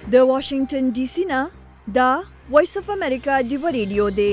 د واشنگټن ډي سي نه دا وایس اف امریکا ډیو ریډیو دی.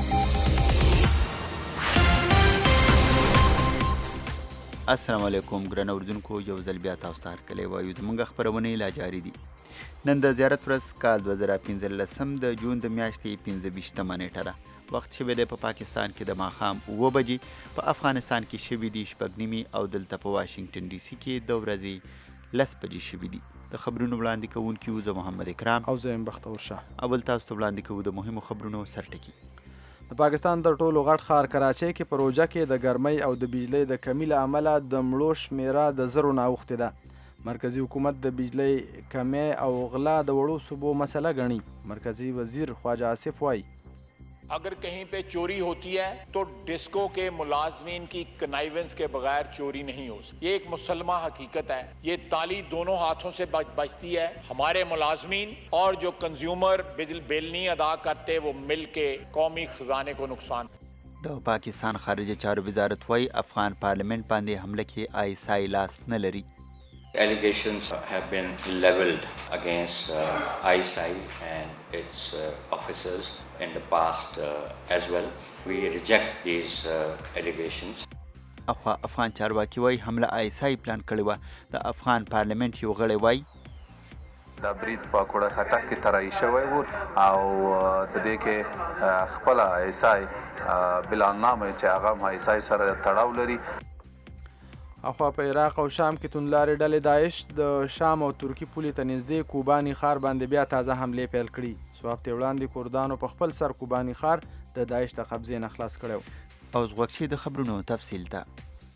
السلام علیکم ګرانو اوریدونکو، یو ځل بیا تاسو ته هرکلی وایو. زموږ خپرونې لا جاري دي. نن د زیارت ورځ کال 2015 د جون د میاشتې 25مه نیټه ده. وخت شوی دی په پاکستان کې د ماښام 9 بجې، په افغانستان کې شوي دي 6:30 او دلته په واشنګټن ډي سي کې د ورځې 10 بجې شوي دي. د خبرونو وړاندې کوونکي وو زه محمد اکرام او زه یم بختور شاه. اول تاسو ته وړاندې کوو د مهمو خبرونو سرټکي. د پاکستان تر ټولو غټ ښار کراچۍ کې په روژه کې د ګرمۍ او د بجلۍ د کمي له امله د مړو شمېره د زرو نه اوښتې ده. مرکزي حکومت د بجلۍ کمی او غلا د وړو صوبو مسله ګڼي. مرکزي وزیر خواجه آصف وایي अगर कहीं पे चोरी होती है तो डिस्को के मुलाजमीन की कनाइवेंस के बगैर चोरी नहीं हो सकती. ये एक मुसलमा हकीकत है. ये ताली दोनों हाथों से बजती है. हमारे मुलाजमीन और जो कंज्यूमर बिल नहीं अदा करते वो मिल के कौमी खजाने को नुकसान. د پاکستان خارجه چارو وزارت وايي افغان پارلیمنت باندې حمله کې ISI لاس نه لري. Allegations have been leveled against ISI and its officers in the past as well. We reject these allegations. افغان چارواکي وايي حمله ISI پلان کړې وه. د افغان پارلیمنت یو غړی وايي دا برید په کوړه خټک کې طرحي شوی و او د دې کې خپله ISI بلانامه چې هغه هم ISI سره تړاو لري. اخوا په عراق او شام کې توندلارې ډلې داعش د شام او ترکي پولې ته نږدې کوباني ښار باندې بیا تازه حملې پیل کړي. څو هفتې وړاندې کردانو په خپل سر کوباني ښار د داعش د قبضې نه خلاص کړی و. اوس غوږ شئ د خبرونو تفصیل ته.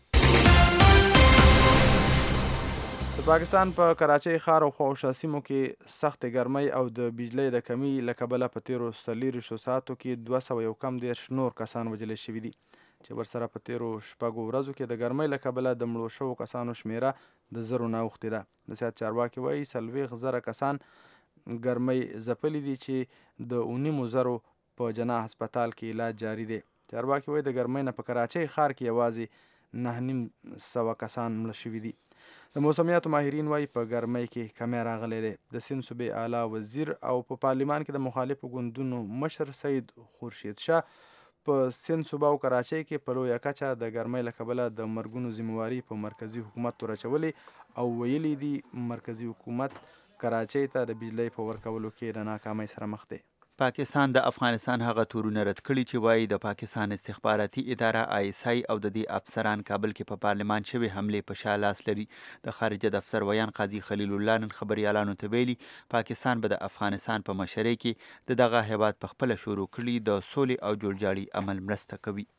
د پاکستان په کراچۍ ښار او خواوشا سیمو کې سختې ګرمۍ او د بجلۍ د کمي له کبله په تیرو 24 ساعتو کې 241 نور کسان وژلې شوي دي، چې ورسره په تیرو شپږو ورځو کې د ګرمۍ له کبله د مړو شوو کسانو شمېره د زرو نه اوښتې ده. د صحت چارواکي وایي 40,000 کسان ګرمۍ ځپلي دي چې د 19,000 په جناح هسپتال کې علاج جاري دی. چارواکي وایي د ګرمۍ نه په کراچۍ ښار کې یوازې 9,900 کسان مړه شوي دي. د موسمیاتو ماهرین وایي په ګرمۍ کې کمی راغلی دی. د سیند صوبې اعلی وزیر او په پارلیمان کې د مخالفو ګوندونو مشر سید خورشید شاه په سیند صوبه او کراچۍ کې په لویه کچه د ګرمۍ له کبله د مرګونو ذمهواري په مرکزي حکومت ورچولې او ویلي دي مرکزي حکومت کراچۍ ته د بجلۍ په ورکولو کې د ناکامۍ سره مخ دی. پاکستان د افغانستان هغه تورونه رد کړي چې وایي د پاکستان استخباراتي اداره ISI او د دې افسران کابل کې په پارلمان شوې حملې په شا لاس لري. د خارجه دفتر ویان قاضي خلیل الله نن خبریالانو ته ویلي پاکستان به د افغانستان په مشرۍ کې د دغه هیواد په خپله شروع کړي د سولې او جوړجاړي عمل مرسته کوي.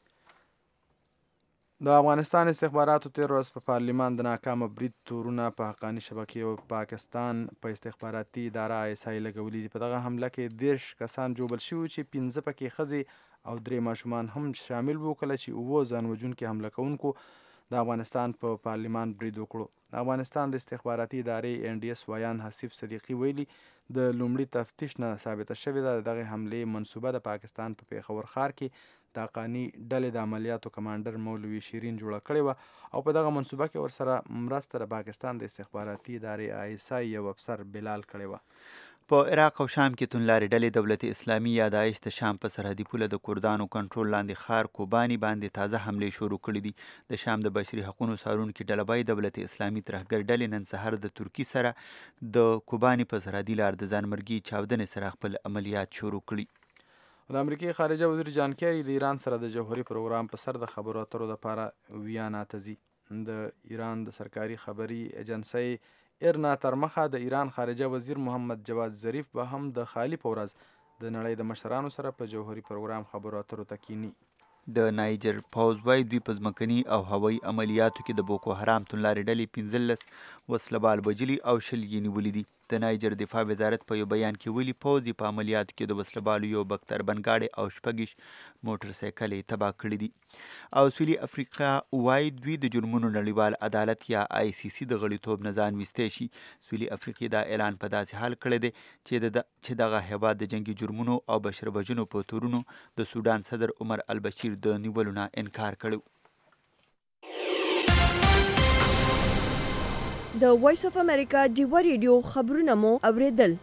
د افغانستان استخباراتو تیر ورځ په پارلیمان د ناکامه برید تورونه په حقاني شبکې او پاکستان په استخباراتي اداره ISI لګولي دي. په دغه حمله کې 10 کسان جوبل شوي چې 15 پکې ښځې او 3 ماشومان هم شامل وو، کله چې 9 ځان وژونکي حمله کوونکو د افغانستان په پارلیمان برید وکړو. د افغانستان د استخباراتي ادارې NDS ویان حسیب صدیقي ویلي د لومړي تفتیش نه ثابته شوې ده دغه حملې منصوبه د پاکستان په پیښور ښار کې د حقاني ډلې د عملیاتو کمانډر مولوي شیرین جوړه کړې وه او په دغه منصوبه کې ورسره مرسته د پاکستان د استخباراتي ادارې ISI یو افسر بلال کړې وه. په عراق او شام کې توندلارې ډلې دولت اسلامي یا داعش د شام په سرحدي پوله د کردانو کنټرول لاندې ښار کوباني باندې تازه حملې شروع کړي دي. د شام د بشري حقونو څارونکي ډلبای دولت اسلامي ترهګر ډلې نن سهار د ترکي سره د کوباني په سرحدي لار د ځانمرګي چاودنې سره خپل عملیات شروع کړي. د امریکای خارجه وزیر جان کیری د ایران سره د جوهري پروګرام په سر د خبرو اترو لپاره ویانا ته ځي. د ایران د سرکاري خبري ایجنسۍ ایرنا تر مخه د ایران خارجه وزیر محمد جواد ظریف به هم د خالي په ورځ د نړۍ د مشرانو سره په جوهري پروګرام خبرو اترو ته کینی. د نایجر پوځ وايي دوی په ځمکني او هوایي عملیاتو کې د بوکو حرام توندلارې ډلې 15 وسلبال وژلي او 20 یې نیولي دي. د نایجر دفاع وزارت په یو بیان کې ویلي پوځ یې په عملیاتو کې د وسلبالو یو بکتر بنګاړې او 6 موټرسایکل یې تباه کړي دي. او سویلي افریقا وايي دوی د جرمونو نړیوال عدالت یا ICC د غړیتوب نه ځان ویستی شي. سویلي افریقې دا اعلان په داسې حال کړی دی چې دغه هیواد د جنګي جرمونو او بشر وژنو په تورونو د سودان صدر عمر البشیر د نیولو نه انکار کړی. د وایس اف امریکا ډیوا ریډیو خبرونه مو اوریدل.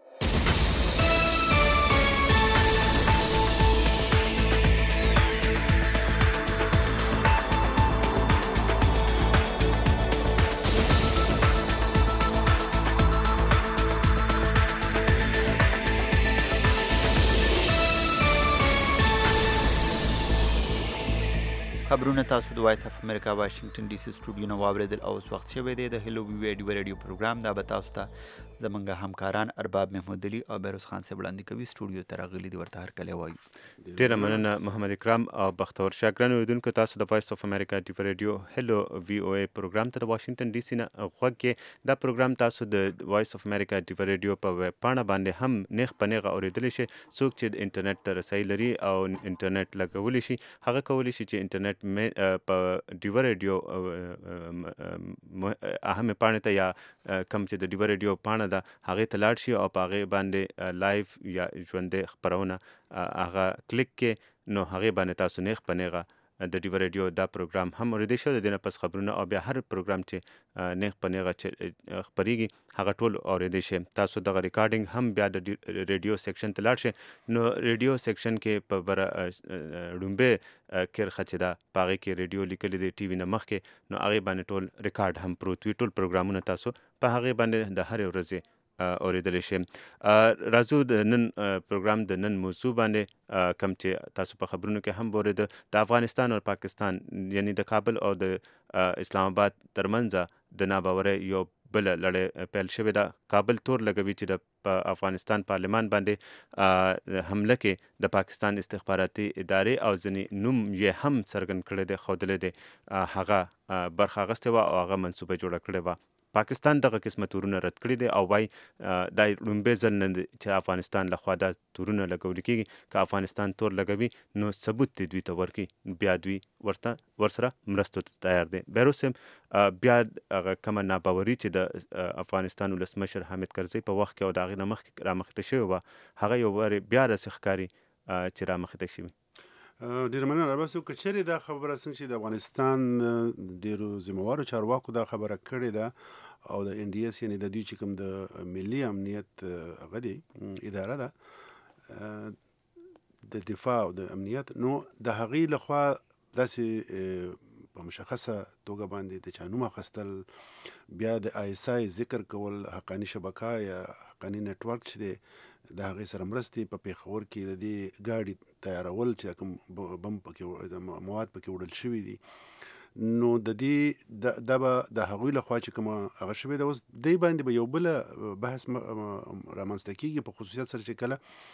خبرونه تاسو د وایس اف امریکا واشنگټن ډي سي سټوډیو نه واوریدل او اوس وخت شوی دی د هلو وی ډیوا ریډیو پروګرام دا به تاسو ته زمونږ همکاران ارباب محمود علي او بیروز خان صاحب وړاندې کوي. سټوډیو ته راغلي دي ورته هرکلی وایو. ډیره مننه محمد اکرام او بختور شاه. ګرانو اوریدونکو تاسو د وایس اف امریکا ډیوا ریډیو هلو وی او ای پروګرام ته د واشنگټن ډي سي نه غوږ کې دا پروګرام تاسو د وایس اف امریکا ډیوا ریډیو په ویب پاڼه باندې هم نیغ په نیغه اوریدلی شي. څوک چې د انټرنیټ ته رسۍ لري او انټرنیټ لګولی شي هغه کولی شي چې انټرنیټ په ډیوا ریډیو اهم پاڼې ته یا کم چې د ډیوا ریډیو پاڼه ده هغې ته لاړ شي او په هغې باندې لایف یا ژوندۍ خپرونه هغه کلیک کې نو هغې باندې تاسو نیغ په نیغه د ډیوا ریډیو دا پروګرام هم اوریدی شو. د دې نه پس خبرونه او بیا هر پروګرام چې نیغ په نیغه خپریږي هغه ټول اوریدی شي. تاسو دغه ریکارډینګ هم بیا د ریډیو سیکشن ته لاړ شي نو ریډیو سیکشن کې په ډومبې کرخه چې ده په هغې کې ریډیو لیکلی دی ټي وي نه مخکې نو هغې باندې ټول ریکارډ هم پروت وي. ټول پروګرامونه تاسو په هغې باندې د هرې ورځې اوریدلی شي. راځو د نن پروګرام د نن موضوع باندې کم چې تاسو په خبرونو کې هم اوریده د افغانستان او پاکستان یعنی د کابل او د اسلام آباد ترمنځ د ناباورۍ یو بله لړۍ پیل شوې ده. کابل تور لګوي چې د افغانستان پارلمان باندې حمله کې د پاکستان استخباراتي ادارې او ځینې نوم یې هم څرګند کړی دی ښودلی دی هغه برخه اخیستې وه او هغه منصوبه جوړه کړې وه. پاکستان دغه قسمه تورونه رد کړي دي او وایي دا لومبی ځل نه دی چې افغانستان لخوا دا تورونه لګولی کېږي. که افغانستان تور لګوي نو ثبوت دی دوی ته ورکړي بیا دوی ورسره مرستو ته تیار دی. بیروز صاحب بیا هغه کومه ناباوري چې د افغانستان ولسمشر حامد کرزي په وخت کې او د هغې نه مخکې رامخته شوې وه هغه یو وارې بیا راسې ښکاري چې رامخته شوي. ډېر مننه رابعه صاحب. که چېرې دا خبره څنګه چې د افغانستان ډېرو ذمهوارو چارواکو دا خبره کړې ده او د ان ډي اس یعنې د دوی چې کوم د ملي امنیت هغه دی اداره ده د دفاع او د امنیت نو د هغې لخوا داسې په مشخصه توګه باندې د چا نوم اخیستل بیا د آی اس آی ذکر کول حقاني شبکه یا حقاني نیټورک چې دی د هغې سره مرستې په پېښور کې د دې ګاډي تیارول چې کوم بم پکې مواد پکې وړل شوي دي نو د دې دا به د هغوی لخوا چې کومه هغه شوې ده اوس دی باندې به یو بله بحث رامنځته کېږي په خصوصیت سره چې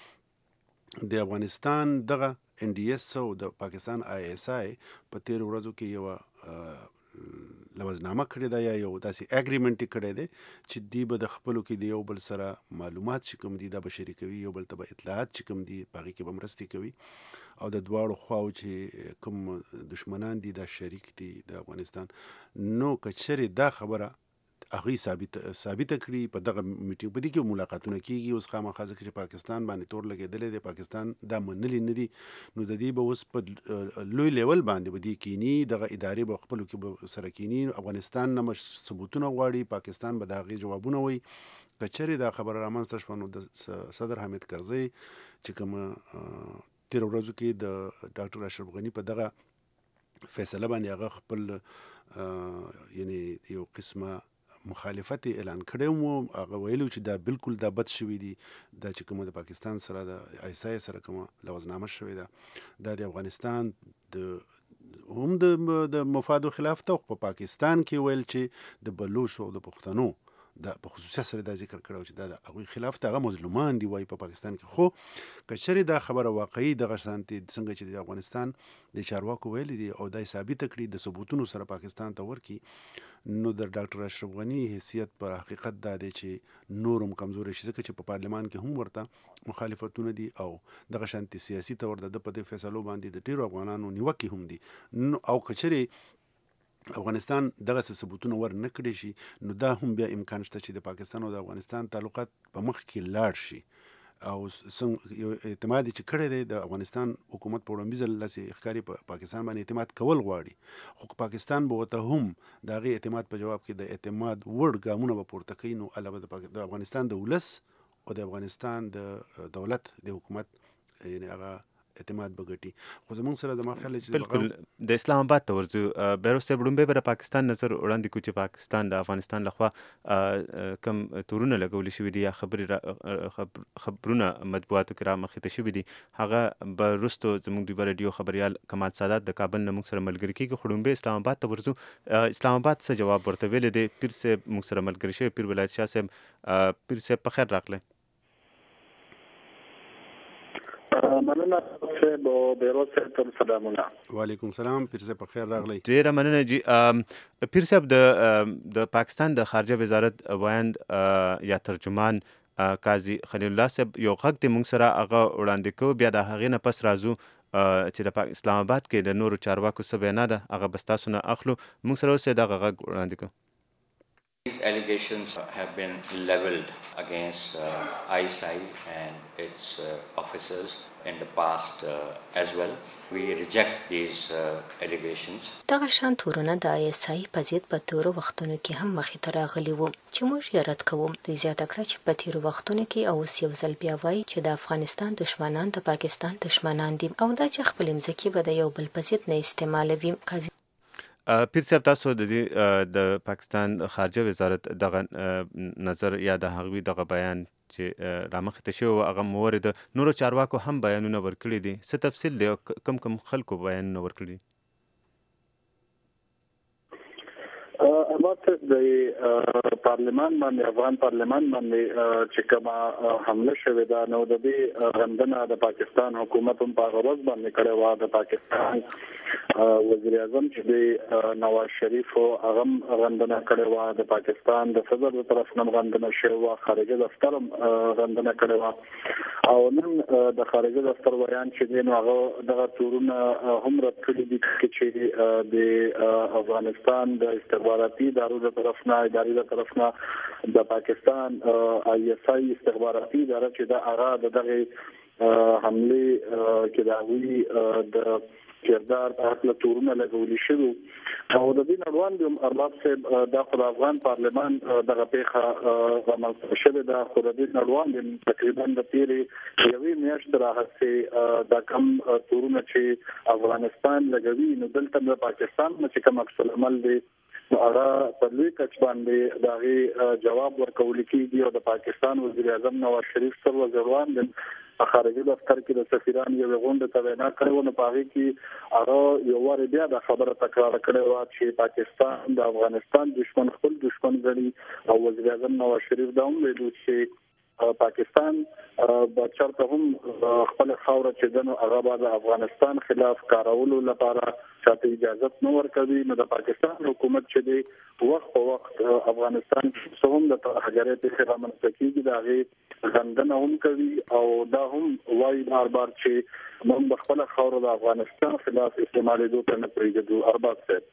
کله د افغانستان دغه ان ډي اس او د پاکستان آی اس آی په تېرو ورځو کې یوه لوزنامه کړې ده یا یو داسې اګریمنټ یې کړی دی چې دوی به د خپلو کې د یو بل سره معلومات چې کوم دي دا به شریکوي یو بل ته به اطلاعات چې کوم دي په هغې کې به مرستې کوي او د دواړو خواو چې کوم دشمنان دي دا شریک دي د افغانستان. نو که چېرې دا خبره هغوی ثابته کړي په دغه میټینګ په دې کې ملاقاتونه کېږي اوس خامخا ځکه چې پاکستان باندې تور لګېدلی دی پاکستان دا منلي نه دي نو د دې به اوس په لوی لیول باندې به دې کینی دغه ادارې به خپلو کې به سره کینی افغانستان نه ثبوتونه غواړي پاکستان به د هغې جوابونه وایي. که چېرې دا خبره رامنځته شوه نو د صدر حامد کرزي چې کومه تېرو ورځو کې د ډاکټر اشرف غني په دغه فیصله باندې هغه خپل یعنې یو قسمه مخالفت اعلان کړی و هغه ویلو چې دا بالکل دا بد شوي دي دا چې کومه د پاکستان سره د آی اس آی سره کومه لوزنامه شوې ده دا د افغانستان هم د مفادو خلاف ته په پاکستان کې ویل چې د بلوچو او د پښتنو دا په خصوصیت سره دا ذکر کړو چې دا د هغوی خلاف ته هغه مظلومان دي وایي په پاکستان کې. خو که چېرې دا خبره واقعي دغه شانتې څنګه چې د افغانستان د چارواکو ویلي دي او دا یې ثابته کړي د ثبوتونو سره پاکستان ته ورکړي نو د ډاکټر اشرف غني حیثیت په حقیقت دا دی چې نور هم کمزوری شي ځکه چې په پارلمان کې هم ورته مخالفتونه دي او دغه شانتې سیاسي طور د په دې فیصلو باندې د ډېرو افغانانو نیوکې هم دي نو او که چېرې افغانستان دغه ثبوتونه ور نه کړی شي نو دا هم بیا امکان شته چې د پاکستان او د افغانستان تعلقات په مخ کې لاړ شي او څنګه یو اعتماد چې کړی دی د افغانستان حکومت په وړاندې ځل لاسي ښکاری په پاکستان باندې اعتماد کول غواړي خو پاکستان به ورته هم د هغې اعتماد په جواب کې د اعتماد وړ ګامونه به پورته کوي نو علاوه د افغانستان د ولس او د افغانستان د دولت د حکومت یعنی هغه اعتماد بغټي خو زمونږ سره د ما خیال چې بالکل د اسلام آباد ته ورځو بیروز صاحب لومبۍ به د پاکستان نظر وړاندې کړو چې پاکستان د افغانستان لخوا کم تورونه لګولي شوي دي یا خبرونه مطبوعاتو کې رامخې ته شوي دي هغه به وروستو زموږ د راډیو خبریال کمال سادات د کابل نه موږ سره ملګري کېږي خو لومبۍ اسلام آباد ته ورځو اسلام آباد څه جواب ورته ویلی دی پیر صاحب موږ سره ملګري شوی پیر ولایت شاه صاحب پیر صاحب په خیر راغلی مننه صاحب او بیروز صاحب ته سلامونه وعلیکم سلام پیر صاحب په خیر راغلی ډیره مننه جی پیر صاحب د پاکستان د خارجه وزارت وایند یا ترجمان قاضي خلیل الله صاحب یو غږ دی موږ سره هغه وړاندې کوو بیا د هغې نه پس راځو چې د اسلام آباد کې د نورو چارواکو څه بیانه ده هغه به ستاسو نه اخلو موږ سره اوس دغه غږ وړاندې کوو These allegations have been leveled against ISI and its officers in the past as well. We reject these allegations. دغه شان تورونه د ISI په ضد په تورو وختونو کې هم مخې ته راغلي وو چې موږ یې رد کوو دوی زیاته کړه چې په تیرو وختونو کې اوس یو ځل بیا وایي چې د افغانستان دشمنان د پاکستان دشمنان دي او دا چې خپل مځکې به د یو بل په ضد نه استعمالوي پیر صاحب تاسو د پاکستان خارجه وزارت دغه نظر یا د هغوی دغه بیان چې رامخې ته شوی هغه مورد نورو چارواکو هم بیانونه ورکړي دي څه تفصیل دی کم خلکو بیانونه ورکړي البته د پارلمان باندې افغان پارلمان باندې چې کومه حمله شوې ده نو د دې غندنه د پاکستان حکومت هم په غوږ باندې کړې و د پاکستان وزیر اعظم چې د نواز شریف او هغه غندنه کړې و د پاکستان د صدر تر طرف نه غندنه شوې و خارجه دفتر غندنه کړې و او نن د خارجه دفتر بیان چې دی نو هغه دغه تورونه هم رد کړي دي چې د افغانستان د استخباراتي ادارو د طرف نه ادارې د طرف نه د پاکستان ISI استخباراتي اداره چې د هغه دغه حمله کې د هغوی د کردار په اړه تورونه لګولي شوي او د دې نړوان د ارباب صاحب د افغان پارلمان دغه پیښه عمل شوه د خو د دې نړوان تقریبا د تیرې یوې میاشتې راهیسې د کم تورونه چې افغانستان لګوي نو دلته د پاکستان چې کوم عکس العمل دی هغه په لوی کچ باندې دغه جواب ورکول کیږي او د پاکستان وزیر اعظم نواز شریف سره وزیروان د خارجي دفتر کې د سفیران یو غونډه ته وینا کړو نو په هغه کې هغه یو وار بیا د خبره تکرار کړې و چې پاکستان د افغانستان دشمن خپل دشمن ګڼي او وزیر اعظم نواز شریف دا هم ویلي چې پاکستان چرته هم خپل خاور چې دنو هغه د افغانستان خلاف کارولو لپاره چاته اجازه نه ورکوي نو د پاکستان حکومت چې دی وخت په وخت افغانستان څخه هم د ترهګرۍ په خلاف کېږي دا غي غندنه هم کوي او دا هم وایي بار بار چې موږ خپل خاور د افغانستان خلاف استعمالېدو ته نه پرېږدو ارباب صاحب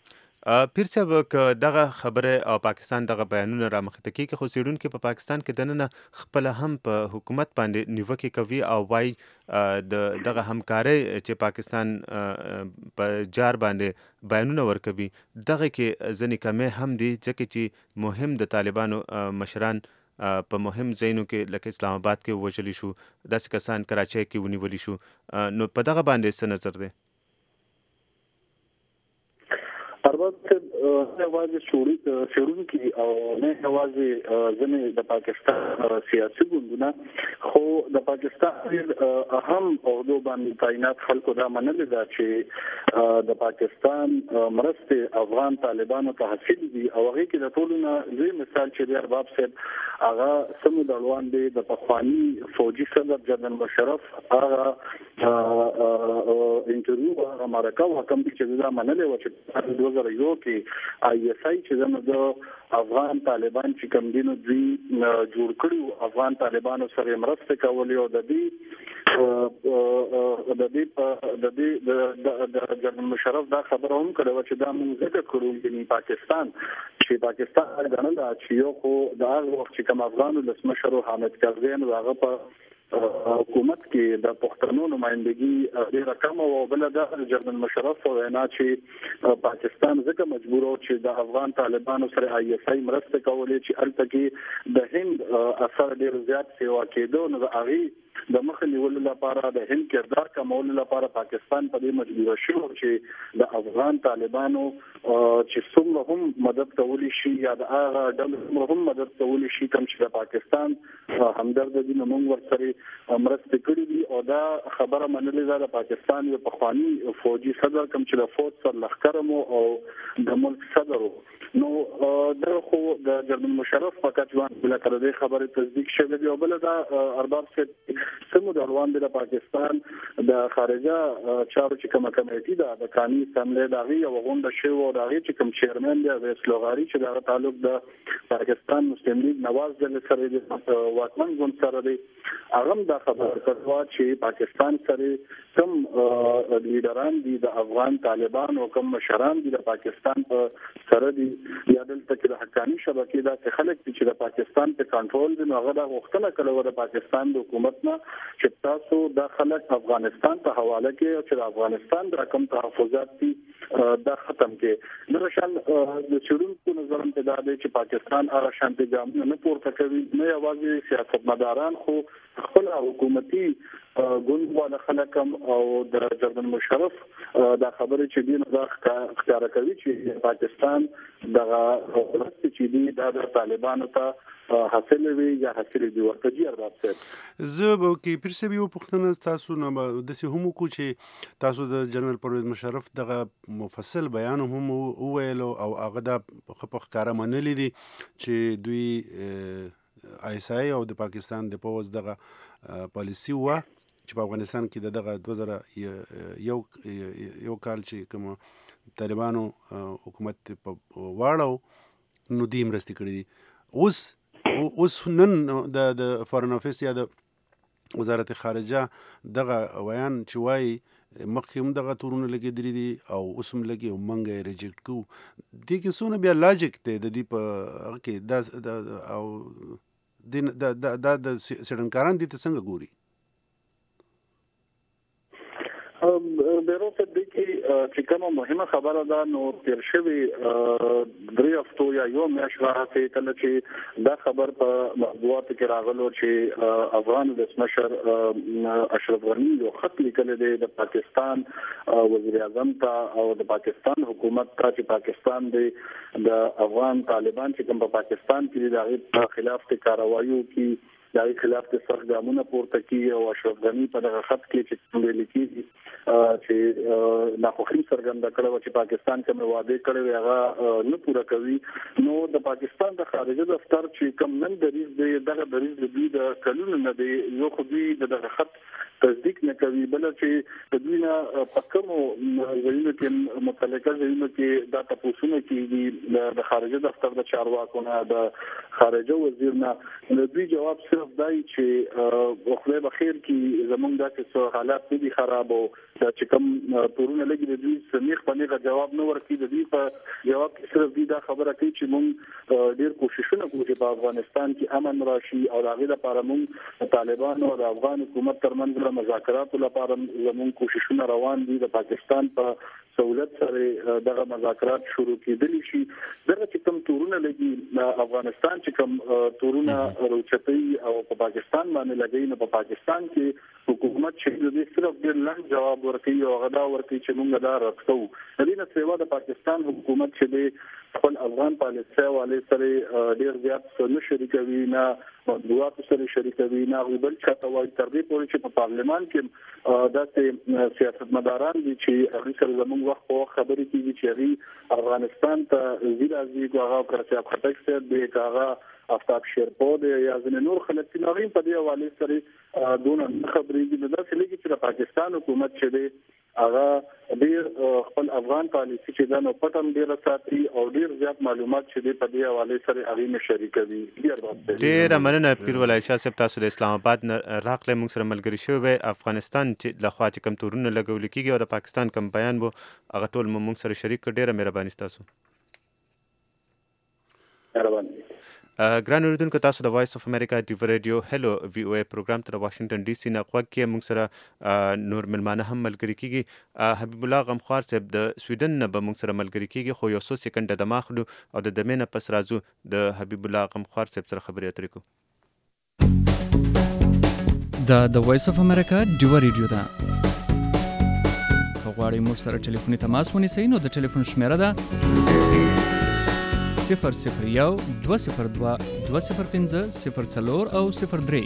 پیر صاحب که دغه خبره او پاکستان دغه بیانونه رامخې ته کېږي خو څېړونکي په پاکستان کې دننه خپله هم په حکومت باندې نیوکې کوي او وایي دغه همکارۍ چې پاکستان په جار باندې بیانونه ورکوي دغه کې ځینې کمې هم دي ځکه چې مهم د طالبانو مشران په مهم ځایونو کې لکه اسلام آباد کې ووژلي شو داسې کسان کراچۍ کې ونیولي شو نو په دغه باندې څه نظر دی البته یوازې شروع او نه یوازې ځنې د پاکستان سیاسي ګوندونه خو د پاکستان اهم عہدو باندې تعینات خلکو دا منلي ده چې د پاکستان مرستې افغان طالبانو ته حاصل دي او هغه کې د ټولو نه لوی مثال چې د ارباب صاحب هغه سمو دړوان دی د پخوانی فوجي صدر جنرال مشرف هغه انټرویو هغه مرکه وکم چې دا منلي و چې 2001 کې ISI چې د افغان طالبان چې کوم دینو دوی جوړ کړو افغان طالبانو سره مرسته کولې او د جنرال مشرف دا خبره هم کړو چې دا موږ ذکر کړو چې پاکستان غنل چې یو خو د هغه وخت چې کوم افغان لسمشر حامد کرزین هغه په حکومت کې د پښتنو نمائندګي ډېره کم او بل د جنرال مشرف وینا چې پاکستان ځکه مجبور و چې د افغان طالبانو سره آی اس آی مرسته کولې چې الته کې د هند اثر ډېر زیات سیوا کېدو نو د هغه د مخ نیولو لپاره د هند کردار کمولو لپاره پاکستان په دې مجبور شو چې د افغان طالبانو چې څومره هم مدد کولی شي یا د هغه ډول هم مدد کولی شي کوم چې د پاکستان همدرد دي نو موږ ورسره مرسته کړې دي او دا خبره منلې ده د پاکستان یو پخوانی فوجي صدر کوم چې د فوج سره لخرمو او د ملک صدر نو دا خو د جنرال مشرف فقط ځوان بل کړه د خبره تصدیق شوه دی او بل دا ارباب سمو د روان د پاکستان د خارجه چارو چې کومه کمیټي ده د قانوني اسمبلی دغه یو غونډه شوه او دغه چې کوم چیرمن دی د اسلوغاری چې د تعلق د پاکستان مسلم لیگ نواز جل سره د واکمن ګوند سره دی هغه دا خبر کړو چې پاکستان سره کوم لیډران دي د افغان طالبان او کوم مشران دي د پاکستان په سره دي یا دلته کې د حقاني شبکې دا خلک چې د پاکستان په کنټرول دي نو هغه د وختونه کړو د پاکستان د حکومت نه چې تاسو د خلک افغانستان ته حواله کې او چې د افغانستان د رقم تحفظات دي دا ختم کې نو شان د چورونکو نظر ته دا دی چې پاکستان هغه شانتي ګام نه پورته کوي نه یوازې سیاستمداران خو خپل حکومتي ګوند والا خلکم او د جنرال مشرف دا خبره چې دین دا ښکارا کوي چې پاکستان دغه ورته چې دی د طالبانو ته حاصل وي یا حاصل دی ورته جیر راځي زه به کې پیر سبي پښتنه تاسو نو د سه هم کو چې تاسو د جنرال پرویز مشرف دغه مفصل بیان هم وویل او هغه د خپل ښکارا منلې دي چې دوی آی اس آی او د پاکستان د پوز دغه پالیسی و چې په افغانستان کې دغه 2001 یو کال چې کوم طالبانو حکومت په واړو نو دیم رستي کړی دي اوس نن د فارن افیس یا د وزارت خارجه دغه ویان چې وایي مخکې هم دغه تورونه لګېدلي دي او اوس هم لګي او منګه یې ریجکټ کوو دې کې څونه بیا لاجیک دی د دې په هغه کې او د څېړنکاران دې ته څنګه ګوري بیروت د کې چې کومه مهمه خبره ده نو تیر شوی درې هفتو یا یو میاشت راځي کله چې دا خبر په مطبوعاتو کې راغلو چې افغان ولسمشر اشرف غنی یو خط لیکلی دی د پاکستان وزیر اعظم ته او د پاکستان حکومت ته چې پاکستان د افغان طالبان چې کوم په پاکستان کې د هغه خلاف کاروایي کوي دغه خلاف د سخت ګامونه پورته کیږي او اشرف غنی په دغه خط کې چې ویل کیږي چې ناخوښي څرګنده کړې چې پاکستان کوم وعده کړې هغه نه پوره کوي نو د پاکستان د خارجه دفتر چې کوم نن دریز دی دغه دریز دی د قانون نه دی یو خو دی دغه خط تصدیق نه کوي بل چې د دوی نه پکمو ځایونو کې متعلقه ځایونو کې دا تاسو نه کیږي د خارجه دفتر د چارواکو نه د خارجه وزیر نه د دوی جواب صرف دای چې خو به خیر کې زمونږ داسې حالات دي خراب او چې کوم تورونه لګي د دوی سمیخ باندې جواب نه ورکړي د دوی په جواب کې صرف دا خبره کوي چې مونږ ډیر کوششونه کوو چې په افغانستان کې امن راشي او هغه لپاره مونږ طالبان او د افغان حکومت ترمنځ مذاکرات لپاره زموږ کوششونه روان دي د پاکستان په سہولت سره دغه مذاکرات شروع کېدلی شي دغه چې کوم تورونه لګي افغانستان چې کوم تورونه روچتي او په پاکستان باندې لګي نو په پاکستان کې حکومت چې د صرف ډیر لږ جواب ورکړي او غدا ورکړي چې موږ دا راځو د دې نه سیوا د پاکستان حکومت چې د خپل افغان پالیسي والے سره ډیر زیات څه شریکوي نه مطبوعات سره شریکوي نه بل چاته وایي تر دې پورې چې په پارلمان کې داسې سیاستمداران دي چې هغه سره زموږ وخت په خبرې کیږي چې هغه افغانستان ته زیرازي هغه پرسیاب خټک سره د هغه افتاب شیرپور یا ځنې نور خلک چې نغیم په دې حواله سره دونه خبرې دي دا چې لګي چې پاکستان حکومت چې دی هغه ډیر خپل افغان پالیسي چې دا نو پټم ډیر ساتي او ډیر زیات معلومات چې دی په دې حواله سره هغه شریکوي ډیر مننه پیر ولای شاه صاحب تاسو د اسلام آباد راغله موږ سره ملګری شوی افغانستان چې لخوا چې کم تورونه لګول کیږي او د پاکستان کم بیان وو هغه ټول موږ سره شریک ډیره مهرباني تاسو مهرباني. ګران اوریدونکو، تاسو د وایس اف امریکا ډیو ریډیو هلو وی او ای پروګرام ته واشنگټن ډي سي نه غوږ کې موږ سره نور ملمانه هم ملګري کیږي. حبیب الله غمخوار صاحب د سویډن نه به موږ سره ملګري کیږي، خو یو څو سکند د ماخلو او د دمه نه پس راځو د حبیب الله غمخوار صاحب سره خبرې اترې کوو. د وایس اف امریکا ډیو ریډیو ده. غواړئ موږ سره ټلیفوني تماس ونیسئ نو د ټلیفون شمیره ده 001 202 205 04 او 03.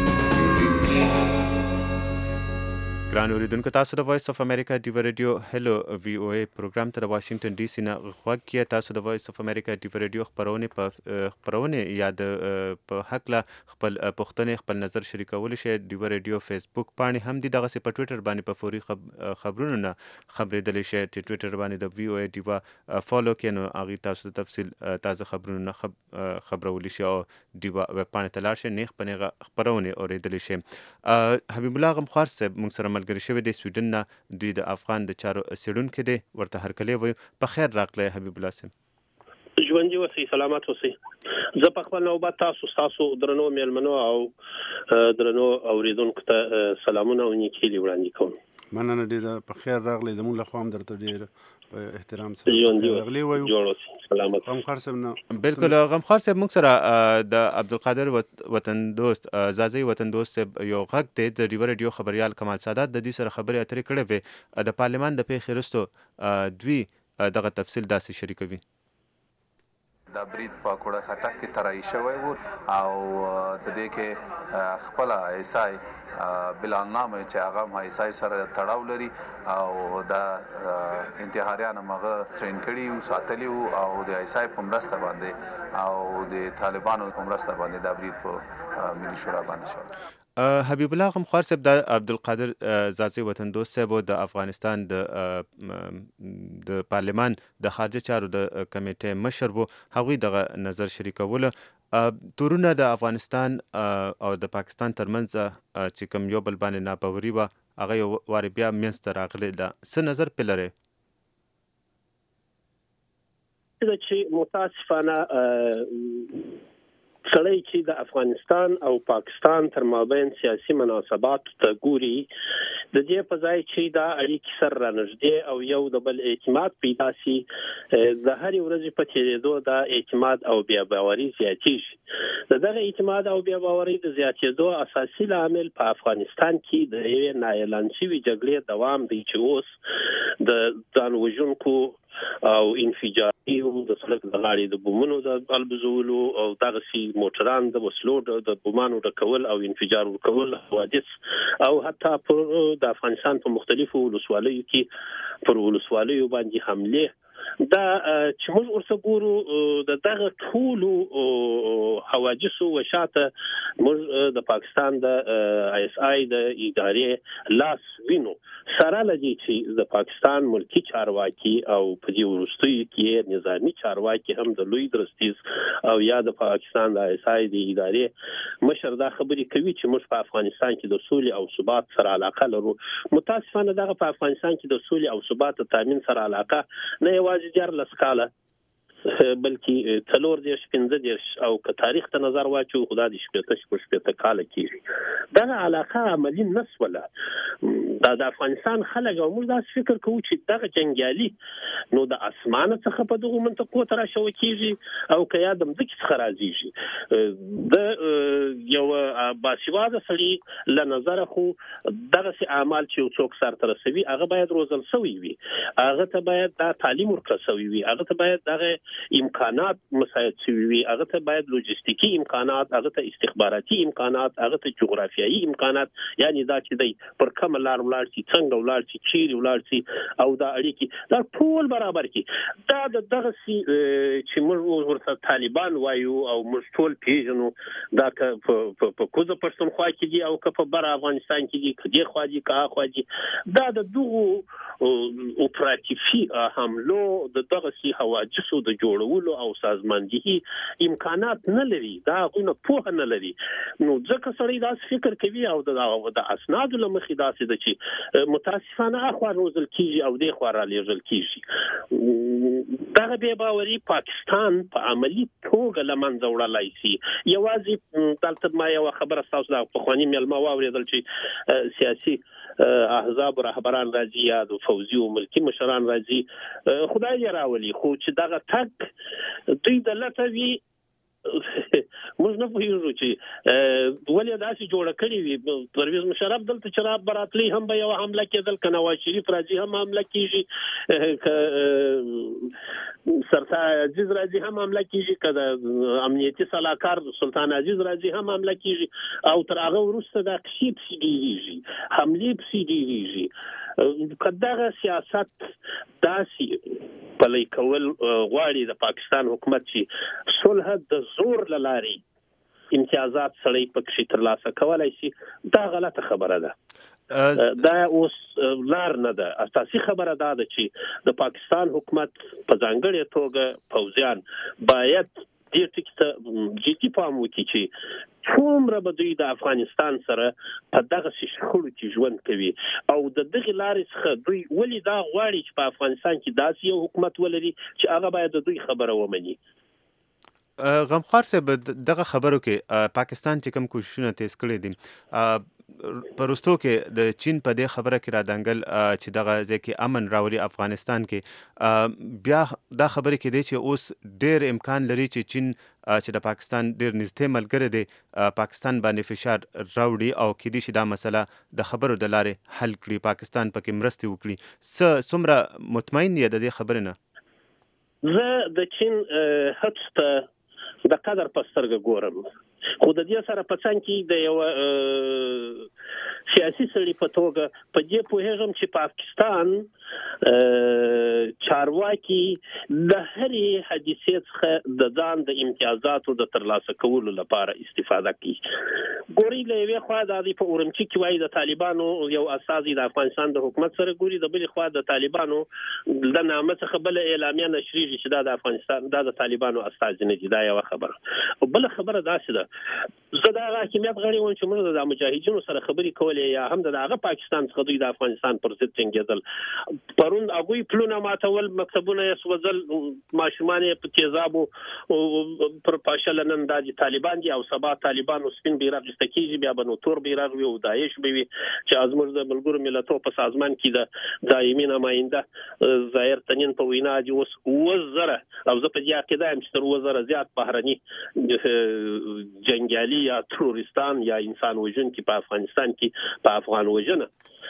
ګران اوریدونکو، تاسو د وایس اف امریکا ډیو ریډیو هلو وی او ای پروګرام ته واشنگټن ډي سي نه غوږ کې. تاسو د وایس اف امریکا ډیو ریډیو خبرونه یا د په حق لا خپل پوښتنې خپل نظر شریکول شي. ډیو ریډیو فیسبوک باندې هم دي، دغه په ټوئیټر باندې په فوري خبرونو نه خبرېدلی شي. چې ټوئیټر باندې د وی او ای ډیو فالو کړئ نو هغې تاسو د تفصیل تازه خبرونو نه خبرولی شي او ډیو ویب پاڼې ته لاړ شئ، نیغ په نیغه خپرونې اورېدلی شي. حبیب الله غمخوار صاحب موږ سره ملګری شوی دی سویډن نه، دوی د افغان د چارو څېړونکی دی، ورته هرکلی وایو. په خیر راغلی حبیب الله صاحب. ژوندي اوسئ، سلامت اوسئ. زه په خپل نوبت ستاسو درنو میلمنو او درنو اوریدونکو ته سلامونه او نیکهیلې وړاندې کوم. مننه ډېره، په خیر راغلی. زموږ له خوا هم درته ډېر په احترام سره راغلی وایو. جوړ اوسئ، سلامت. غمخوار صاحب نه بالکل غمخوار صاحب موږ سره د عبدالقادر وطن دوست زازی وطن دوست صاحب یو غږ دی د ډیو ریډیو خبریال کمال سادات د دوی سره خبرې اترې کړې وې. د پارلمان د پیښې وروسته دوی دغه تفصیل داسې شریکوي. دا برید په کوړه خټک کې طرحي شوی و او د دې کې خپل ایسای بلانامه چې هغه هم ایسای سره تړاو لري او دا انتحاریان هغه ټرین کړي او ساتلي او د ایسای په مرسته باندې او د طالبانو په مرسته باندې دا برید په ملي شورا باندې شو. حبیب الله غمخوار صاحب د عبدالقادر زازی وطن دوست صاحب د افغانستان د پارلمان د خارجه چارو د کمیټې مشر وو، هغوی دغه نظر شریکولو. تورونه د افغانستان او د پاکستان ترمنځ چې کوم یو بل باندې ناپاوري وه هغه یو وارې بیا منځته راغلې ده. څه نظر پې لرئ؟ چې متاسفانه سړی چې د افغانستان او پاکستان تر مابین سیاسي مناسبات ته ګوري، د دې په ځای چې دا اړیکې سره رانږدې او یو د بل اعتماد پیدا شي، د هرې ورځې په تېرېدو دا اعتماد او بیا باوري زیاتېږي. د دغه اعتماد او بیا باوري د زیاتېدو اساسي لامل په افغانستان کې د یوې نااعلان شوې جګړې دوام دی چې اوس د ځان وژونکو او انفجاري د سړک د غاړې د بمونو د البزولو او دغسې موټران د وسلو د بمانو ډکول او انفجار ورکول حوادث او حتی د افغانستان په مختلفو ولسوالیو کې پر ولسوالیو باندې حمله، دا چې موږ ورته ګورو د دغه ټولو حوادثو وشاته موږ د پاکستان د آی اس آی د ادارې لاس وینو، سره لدی چې د پاکستان ملکی چارواکي او په دې وروستیو کې نظامی چارواکي هم د لوی درستیز او یا د پاکستان د آی اس آی د ادارې مشر دا خبرې کوي چې موږ په افغانستان کې د سولې او ثبات سره علاقه لرو. متاسفانه دغه په افغانستان کې د سولې او ثبات تامین سره علاقه نه یوازې 14 کاله بلکې 14-15 او که تاریخ ته نظر واچو خدا دې 15 کاله کېږي دغه علاقه عملي نسوله. د افغانستان خلک او موږ داسې فکر کوو چې دغه جنګیالي نو د اسمانه څخه په دغه منطقو ته راشوه کېږي او که یا د مځکې څخه راځيږي. د یو باسواده سړي له نظره خو دغسې اعمال چې یو څوک سرته رسوي هغه باید روزل شوی وي، هغه ته باید دا تعلیم ورکړل شوی وي، هغه ته باید دغه امکانات مساعد شوي وي، هغه ته باید لوجستیکي امکانات، هغه ته استخباراتي امکانات، هغه ته جغرافیایي امکانات، یعنی دا چې دی پر کومه لار ولاړ شي، څنګه ولاړ شي، چیرې ولاړ شي او دا اړیکې دا ټول برابر کړي. دا د دغسې چې موږ ورته طالبان وایو او موږ ټول پیژنو، دا که په کوزه پښتونخوا کې دي او که په بره افغانستان کې دي، که دې خوا دي که هاخوا دي، دا د دغو اپراتیفي حملو د دغسې حوادثو د جوړولو او سازماندهي امکانات نه لري، دا غوونه پوهه نه لري. نو ځکه سړی دا فکر کوي او د اسنادو لمخې داسې ده چې متاسفانه اخوا روزل کیږي او د خوا را لیږل کیږي. دغه بې باوري پاکستان په عملی توګه له منځه وړلی شي. یوازې دلته ما یوه خبره ستاسو د پخواني میلمه واورېدل چې سیاسي احزاب رهبران راځي یا د فوزي او ملکي مشران راځي، خدای یې راولي، خو چې دغه تګ دوی د لټه وي موږ نه پوهېږو چې ولې داسې جوړه کړې وي. پرویز مشرف دلته چې را براتلی هم به یوه حمله کېدل، که نواز شریف راځي هم حمله کېږي، که سرتای عزیز راځي هم حمله کېږي، که د امنیتي صلاحکار سلطان عزیز راځي هم حمله کېږي، او تر هغه وروسته دا قصې پسې ډېرېږي، حملې پسې ډېرېږي. که دغه سیاست داسې پلی کول غواړي د پاکستان حکومت چې صلح د زور له لارې امتیازات سړی پکې ترلاسه کولی شي، دا غلطه خبره ده. دا اوس لار نه ده. اساسي خبره دا ده چې د پاکستان حکومت په ځانګړې توګه پوځیان باید دې ټکي ته جدي پام وکړي چې څومره به دوی د افغانستان سره په دغسې شخړو کې ژوند کوي او د دغې لارې څخه دوی ولې دا غواړي چې په افغانستان کې داسې یو حکومت ولري چې هغه باید د دوی خبره ومني. غمخوار صاحب، دغه خبرو کې پاکستان چې کوم کوششونه تیز کړي دي په وروستو کې د چین په دې خبره کې را دنګل چې دغه ځای کې امن راولي افغانستان کې، بیا دا خبرې کېدی چې اوس ډېر امکان لري چې چین چې د پاکستان ډېر نږدې ملګری دی پاکستان باندې فشار راوړي او کېدی شي دا مسله د خبرو د لارې حل کړي، پاکستان پکې مرستې وکړي. څومره مطمئن یې د دې خبرې نه؟ زه د چین هڅو ته د قدر په سترګه ګورم، خو د دې سره په څنګ کې د یو سیاسي سړي په توګه په دې پوهېږم چې پاکستان چارواکي د هرې حادثې څخه د ځان د امتیازاتو د ترلاسه کولو لپاره استفاده کوي. ګوري له یوې خوا د په اورمچي کې وایي د طالبانو یو استازي د افغانستان د حکومت سره ګوري، د بلې خوا د طالبانو د نامه څخه بله اعلامیه نشریږي چې دا د افغانستان دا د طالبانو استازي نه دي. دا یوه خبره. او بله خبره داسې ده، زه د هغه حاکمیت غړی وم چې موږ د مجاهدینو سره خبرې کولې یا هم د هغه پاکستان څخه دوی د افغانستان پر ضد جنګېدل. پرون هغوی پلونه ماتول، مکتبونه یې سوځل، ماشومان یې په تیزابو پر پاشله نن دا چې طالبان دي او سبا طالبانو سپین بیرغ ایسته کېږي، بیا به نو تور بیرغ وي او داعش به وي چې زموږ د ملګرو ملتونو په سازمان کې د دایمي نماینده ظاهر تنین په وینا دي اوس 7,000 او زه په دې عقیده یم چې تر 7,000 زیات بهرني جنګیالي یا تروریستان یا انسان وژونکي په افغانستان کې په افغان وژنه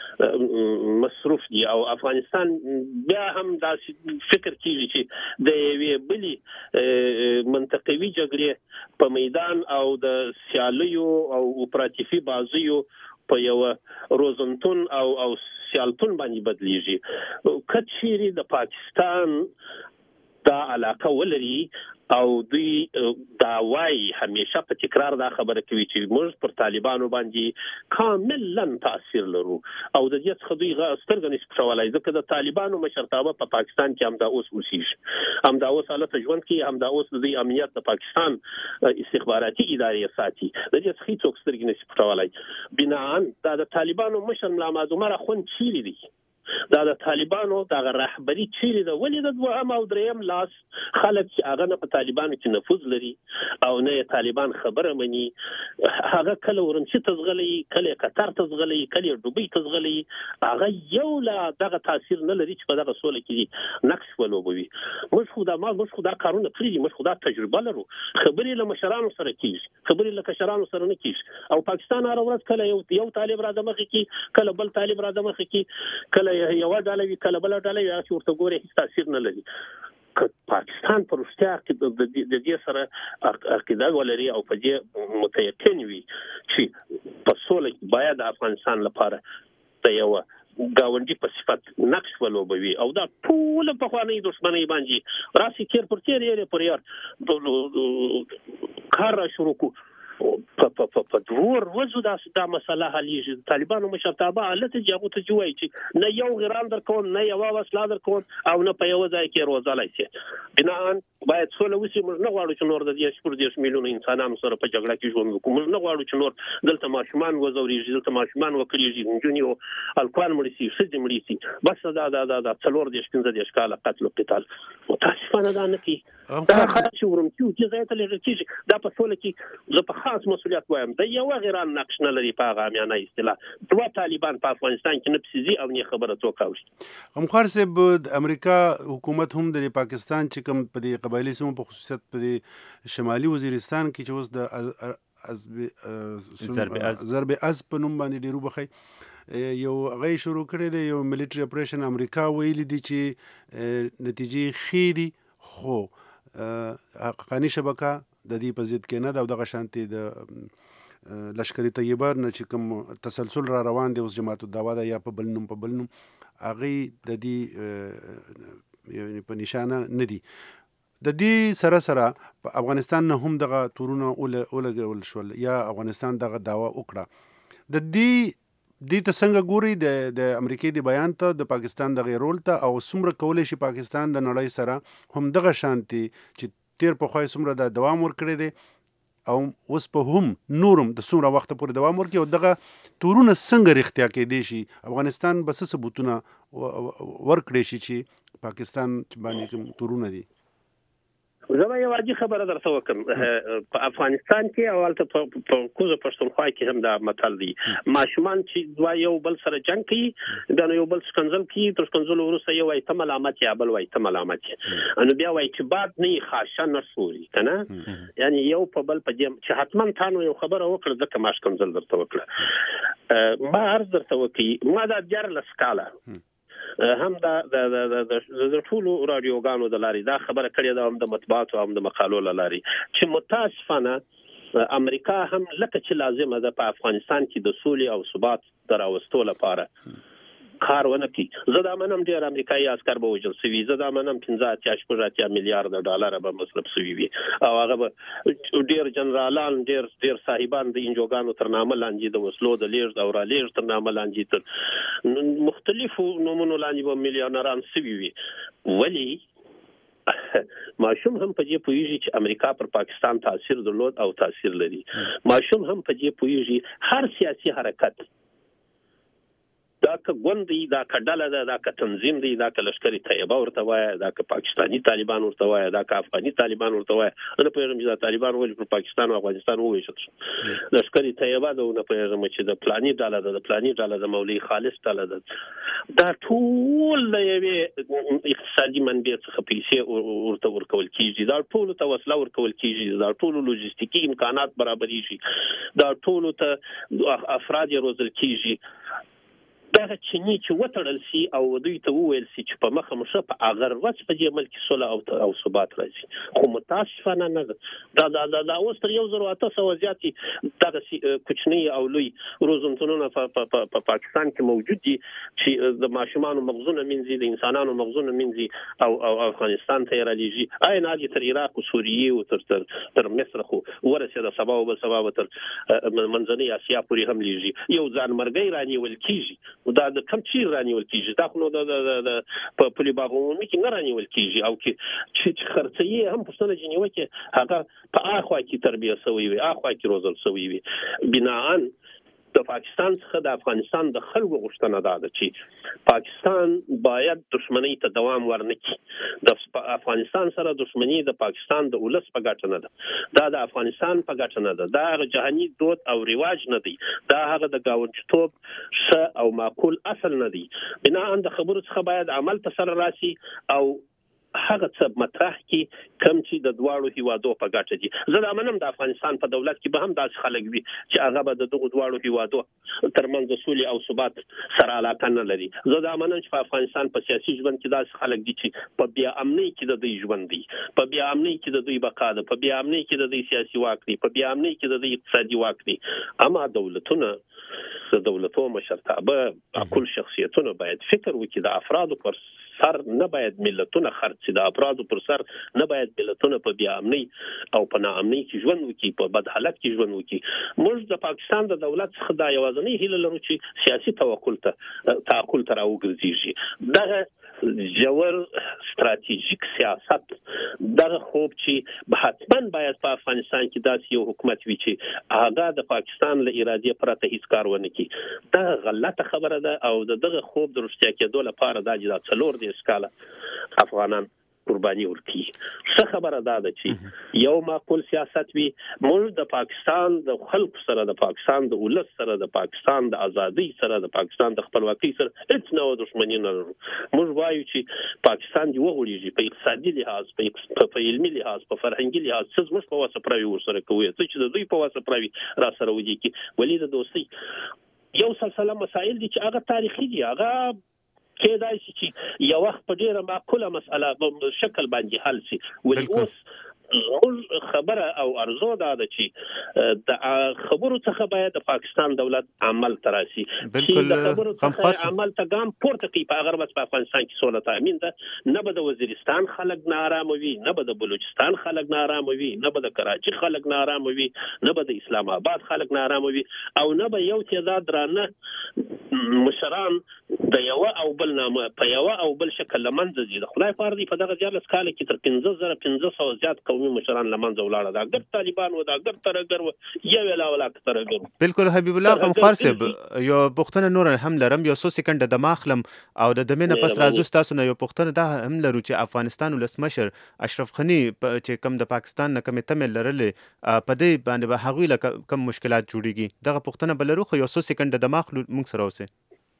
مصروف دي. او افغانستان بیا هم داسې فکر کیږي چې د یوې بلې منطقوي جګړې په میدان او د سیالیو او اپراتیفي بازیو په یوه روزنتون او سیالتون باندې بدلیږي. که چیرې د پاکستان دا علاقه ولري او دوی دا وایي همیشه په تکرار دا خبره کوي چې موږ پر طالبانو باندې کاملا تاثیر لرو او د دې څخه دوی سترګې نشي پټولی، ځکه د طالبانو مشرتابه په پاکستان کې همدا اوس اوسېږي، همدا اوس حالت ژوند کوي، همدا اوس د دوی امنیت د پاکستان استخباراتي ادارې ساتي، د دې څخه هېڅوک سترګې نشي پټولی. بناً دا د طالبانو مشر ملا معظم اخوند چیرې دی؟ دا د طالبانو دغه رهبري چیرې ده؟ ولې د دوهم او دریم لاس خلک چې هغه نه په طالبانو کې نفوذ لري او نه یې طالبان خبره مني، هغه کله ورمچي ته ځغلی، کله قطر ته ځغلی، کله دوبۍ ته ځغلی، هغه یو لا دغه تاثیر نه لري چې په دغه سوله کې نقش ولوبوي. موږ خو دا کارونه کړي دي، موږ خو دا تجربه لرو، خبرې له مشرانو سره کېږي، خبرې له کشرانو سره نه کېږي. او پاکستان هره ورځ کله یو طالب را د مخې کې، کله بل طالب را د مخې کې، کله یوه ډله وي کله بله ډله وي، هغه چې ورته ګورې هېڅ تاثیر نه لري. که پاکستان په رښتیا د دې سره عقیده ولري او په دې متیقن وي چې په سوله کې باید د افغانستان لپاره د یوه ګاونډي په صفت نقش ولوبوي او دا ټوله پخوانۍ دښمنۍ باندې راسي کیر پر تیر یې پر یار کار را شروع کړو، په دور وزو دا مسله حلیږي. طالبانو مشرتابه حالت جاغو ته جوړي چې نه یو غیران در کوم نه یو وسلا در کوم او نه په یو ځای کې روزلای شي. بناء باید سوله وسی موږ نه غواړو چې نور د 10 میلیون انسانانو سره په جګړه کې ژوند وکړو. موږ نه غواړو چې نور دلته ماشومان وزوريږي، دلته ماشومان وکړيږي، نجونې او الکوان مړي شي، ښځې مړي شي. بس دا 14-15 کاله قتل او قتال متاسفانه دا نه کی. دا خاص ورمتي او چې ځای ته لږ کیږي. دا په سوله کې زه په خاص مسؤلیت وایم د یو غیران نقش نه لري په غامیانه اصطلاح. دوه طالبان په افغانستان کې نه پسیزي او نه خبره توکاوي. غمخوار صاحب د امریکا حکومت هم د پاکستان چې کوم په دې قبایلی سیمو په خصوصیت په دې شمالي وزیرستان کې چې اوس د ضرب از په نوم باندې ډیرو بخي یو غي شروع کړی دی، یو ملټری اپریشن امریکا ویلي دی چې نتیجې ښې دي، خو حقاني شبکه د دې په ضد کې نه ده او دغه شانتي د لشکري طیبه نه چې کوم تسلسل را روان دی اوس جماعت الدعوا ده یا په بل نوم هغې د دې په نشانه نه دي. د دې سره په افغانستان نه هم دغه تورونه ولګول شول یا افغانستان دغه دعوا وکړه. د دې ته څنګه ګوري د امریکای د بیان ته د پاکستان د غیر رول ته او څومره کولی شي پاکستان د نړۍ سره هم دغه شانتي چې تیر په خوای څومره د دوام ورکړی دی او اوس په هم نورم د څومره وخت پورې دوام ورکړي او دغه تورونه څنګه رښتیا کېدی شي. افغانستان به څه ثبوتونه ورکړی شي چې پاکستان باندې کوم تورونه دي. زه به یو عاجي خبره درته وکړم. په افغانستان کې او هلته په کوزه پښتونخوا کې هم دا متل دی، ماشومان چې دوه یو بل سره جنګ کوي بیا نو یو بل ښکنځل کوي، تر ښکنځلو وروسته یو وایي ته ملامت یا بل وایي ته ملامت یې، نو بیا وایي چې باد نه یې خاشه نه سوري که نه، یعنې یو په بل په دې چې حتما تا نو یو خبره وکړه ځکه ما ښکنځل درته وکړه. ما عرض درته وکړي ما دا 14 کاله هم د ټولو رادیوګانو د لارې دا خبره کړې ده، هم د مطبوعاتو هم د مقالو له لارې، چې متاسفانه امریکا هم لکه چې لازمه ده په افغانستان کې د سولې او ثبات د راوستو لپاره کار ونه کړي. زه دا منم ډېر امریکایي عسکر به وژل شوي، زه دا منم 15-16 میلیارده ډالر به مصرف شوي وي او هغه به ډېر جنرالان ډېر صاحبان د انجوګانو تر نامه لاندې د وسلو د لیږد او رالېږد تر نامه لاندې تر مختلفو نومونو لاندې به میلیونران شوي وي. ولې ماشوم هم په دې پوهیږي چې امریکا پر پاکستان تاثیر درلود او تاثیر لري. ماشوم هم په دې پوهیږي هر سیاسي حرکت دا که ګوند دی، دا که ډله ده، دا که تنظیم دی، دا که لشکري طیبه ورته وایه، دا که پاکستاني طالبان ورته وایه، دا که افغاني طالبان ورته وایه، نه پوهېږم چې دا طالبان ولې پر پاکستان او افغانستان وویشل شو. لشکري طیبه ده، نه پوهېږم چې د فلاني ډله ده، د فلاني ډله ده، مولوي خالص ډله ده. دا ټول د یوې اقتصادي منبع څخه پیسې ورته ورکول کېږي، دا ټولو ته وسله ورکول کېږي، دا ټولو لوجستیکي امکانات برابرېږي، دا ټولو ته افراد یې روزل کېږي. دغه چینی چې وتړل شي او دوی ته وویل شي چې په مخه مشه په هغه ورځ په دې ملک سوله او ثبات راځي، خو متاسفانه نه ده. دا اوس تر 1800 زیاتې دغه کوچني او لوی روزنټونونه په پاکستان کې موجود دي چې د ماشومانو مغزونه مینځي، د انسانانو مغزونه مینځي او افغانستان ته یې رالیږي. عین حال تر عراق او سوریې او تر مصر خو ورسېده، سبا او بل سبا به تر منځنۍ اسیا پورې هم لیږي. یو ځانمرګی رانیول کېږي، دا د کم چیر رانیول کېږي، دا خو نو د په پولي باغ عمومي کې نه رانیول کېږي، او چې خرڅوي هم پوښتنه چې نیوه کې هغه په اخوا کې تربیه شوی وي، اخوا کې روزل شوی وي. بناءً د پاکستان څخه د افغانستان د خلکو غوښتنه دا ده چې پاکستان باید دښمنۍ ته دوام ورنه کړي. د افغانستان سره دښمني د پاکستان د ولس په ګټه نه ده، دا د افغانستان په ګټه نه ده، دا هغه جهاني دود او رواج نه دی، دا هغه د ګاونډیتوب ښه او معقول اصل نه دی. بناءً د خبرو څخه باید عمل ته سره راسي او هغه څه مطرح کې کم چې د دواړو هیوادو په ګټه دي. زه دا منم د افغانستان په دولت کې به هم داسې خلک وي چې هغه به د دغو دواړو هیوادو ترمنځ د سولې او ثبات سره علاقه نه لري. زه دا منم چې په افغانستان په سیاسي ژوند کې داسې خلک دي چې په بیا امنۍ کې د دوی ژوند دی، په بیا امنۍ کې د دوی بقا ده، په بیا امنۍ کې د دوی سیاسي واک دی، په بیا امنۍ کې د دوی اقتصادي واک دی. اما دولتونه د دولتو مشرتابه معقول شخصیتونه باید فکر وکړي د افرادو پر سر نه باید ملتونه خرڅ شي، د افرادو پر سر نه باید ملتونه په بیا امني او په ناامني کې ژوند وکړي، په بد حالت کې ژوند وکړي. موږ د پاکستان د دولت څخه دا یوازینی هیله لرو چې سیاسي تعقل ته راوګرځېږي. دغه جوړ ستراتیژیک سیاست دغه خوب چې حتما باید په افغانستان کې داسې یو حکومت وي چې هغه د پاکستان له ارادې پرته هیڅ کار ونه کړي، دا غلطه خبره ده. او دغه خوب د رښتیا کېدو لپاره دا چې 4 کاله افغانان قرباني ورکړي. څه خبره ده چې یو معقول سیاست وي. موږ د پاکستان د خلکو سره، د پاکستان د ولس سره، د پاکستان د ازادۍ سره، د پاکستان د خپلواکۍ سره هیڅ نوع دښمني نه لرو. موږ وایو چې پاکستان دی وغوړیږي په اقتصادي لحاظ، په علمي لحاظ، په فرهنګي لحاظ، څه زموږ په واسه پراوي ورسره کوي، څه چې د دوی په واسه پراوي را سره ودی کی ولې د دوستۍ یو سلسله مسائل دي چې هغه تاریخي دي، هغه کېدای شي چې یو وخت په ډیره معقوله مسأله په شکل باندې حل شي. ولې اوس خبره او ارزو ده چې د خبرو څخه باید د پاکستان دولت عمل تراسي، چې د خبرو څخه عمل ته ګام پورته کوي. په هغه وخت په افغانستان کې سوله تامین ده، نه به د وزیرستان خلک ناارام وي، نه به د بلوچستان خلک ناارام وي، نه به د کراچي خلک ناارام وي، نه به د اسلام آباد خلک ناارام وي، او نه به یو تعداد درانه مشران د یو او بل نامه په یو او بل شکل لمنځه ځي. د خدای په اړه په دغه 14 کال کې تر 15500 زیات قومي مشران لمنځه ولاړه، دا ګر طالبان و، دا ګر ترګر و، یو ولا ترګر. بالکل حبیب الله غمخوار صاحب، یو پښتنه نور هم لرم، یو 100 سکند د ماخلم او د دمنه پس راځو تاسو نه یو پښتنه دا هم لرو چې افغانستان ولسمشر اشرف غنی چې کم د پاکستان نه کم تمل لرلې په دې باندې به هغوی له کم مشکلات جوړیږي. دغه پښتنه بلرو خو یو 100 سکند د ماخلو موږ سره اوسه.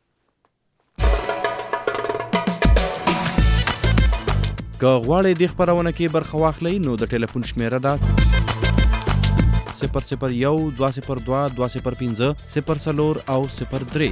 که غواړئ د خبرونه کې برخه واخلئ نو د ټلیفون شمیره ده 001 202 205 04 او 03.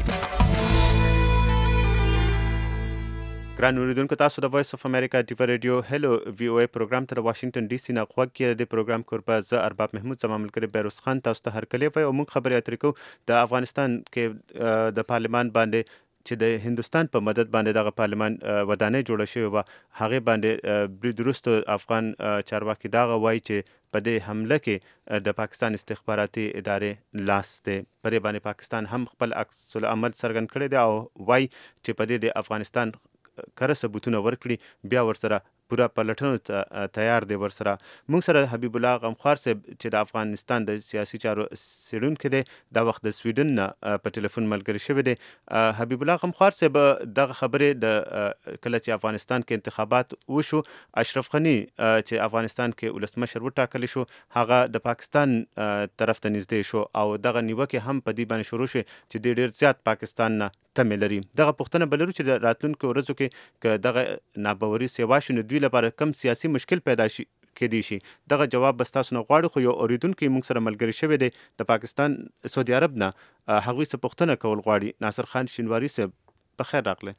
ګران اوریدونکو، تاسو د وایس اف امریکا ټي وي ریډیو هلو وی او ای پروګرام ته د واشنگټن ډي سي نه غوږ کې د پروګرام کوربه زه ارباب محمود زما ملګری بیروز خان تاسو ته هرکلی وایي او موږ خبرې اترې کوو د افغانستان کې د پارلمان باندې چې د هندوستان په مدد باندې دغه پارلمان ودانۍ جوړه شوې وه، هغې باندې برید وروسته افغان چارواکي دغه وایي چې په دې حمله کې د پاکستان استخباراتي ادارې لاس دی. په دې باندې پاکستان هم خپل عکس العمل څرګند کړی دی او وایي چې په دې د افغانستان کره ثبوتونه ورکړي، بیا ورسره پوره پلټنو ته تیار دی. ورسره موږ سره حبیب الله غمخوار صاحب چې د افغانستان د سیاسي چارو څیړونکی دی، دا وخت د سویډن نه په ټلیفون ملګری شوی دی. حبیب الله غمخوار صاحب، دغه خبرې د کله چې افغانستان کې انتخابات وشو، اشرف غنی چې افغانستان کې ولسمشر وټاکلی شو، هغه د پاکستان طرف ته نږدې شو او دغه نیوکې هم په دې باندې شروع شوې چې د ډېر زیات پاکستان نه تمې لري. دغه پوښتنه به لرو چې د راتلونکو ورځو کې که دغه ناباوري سیوا شي نو دوی لپاره کم سیاسي مشکل پیدا شي کېدی شي. دغه جواب به ستاسو نه غواړو، خو یو اورېدونکی موږ سره ملګری شوی دی د پاکستان سعودي عرب نه، هغوی څه پوښتنه کول غواړي. ناصر خان شینواري صاحب، په خیر راغلی.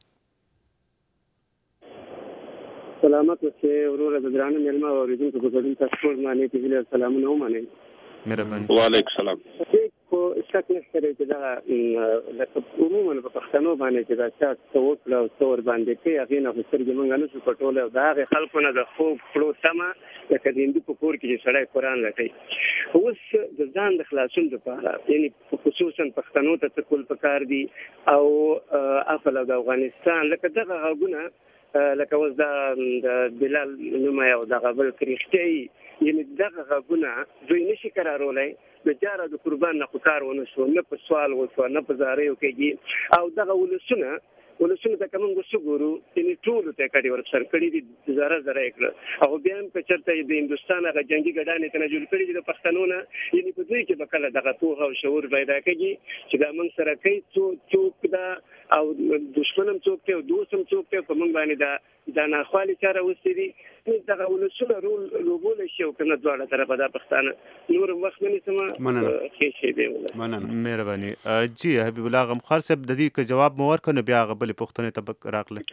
سلامت اوسې وروره، د ګرانو مېلمه او اورېدونکو په ګډون تاسو ټول باندې په هیله سلامونه ومنئ. مهرباني. وعلیکم السلام. خو شک نشته دی چې دا لکه عموما په پښتنو باندې چې دا چا څه وکړه او څه ورباندې کوي، هغې نه خو سترګې موږ نه شو پټولی او د هغې خلکو نه د خوب کړو تمه لکه د هندو په کور کې چې سړی قرآن لټوي. اوس د ځان د خلاصون دپاره یعنې خصوصا پښتنو ته څه کول پکار دي او افل او د افغانستان لکه دغه غږونه لکه اوس د بلال نومی او دغه بل کرښتۍ، یعنې دغه غږونه دوی نشي قرارولی. د جاره د قربان نه خو کار ونه شو، نه په سوال وشوه، نه په زاریو کېږي. او دغه ولسونه ته که موږ څه ګورو، یعنې ټولو ته یې کډې ورسر کړي دي، زره یې کړه. او بیا هم که چېرته د هندوستان هغه جنګي ګډانې ته نه جوړ کړي دي د پښتنو نه، یعنې په دوی کې به کله دغه پوهه او شعور پیدا کېږي چې دا موږ سره کوي څوک ده او دشمن هم څوک دی او دوست هم څوک دی. په موږ باندې دا ناخوالې چاره اوسې دي. دغه ولسونه رول لوبولی شي او که نه دواړه طرفه دا پښتانه نور هم وخت ونیسمه ښې شی دی. مهرباني. جی حبیب الله غمخوار صاحب، د دې که جواب مو ورکړو نو بیا هغه بلې پوښتنې ته راغلی.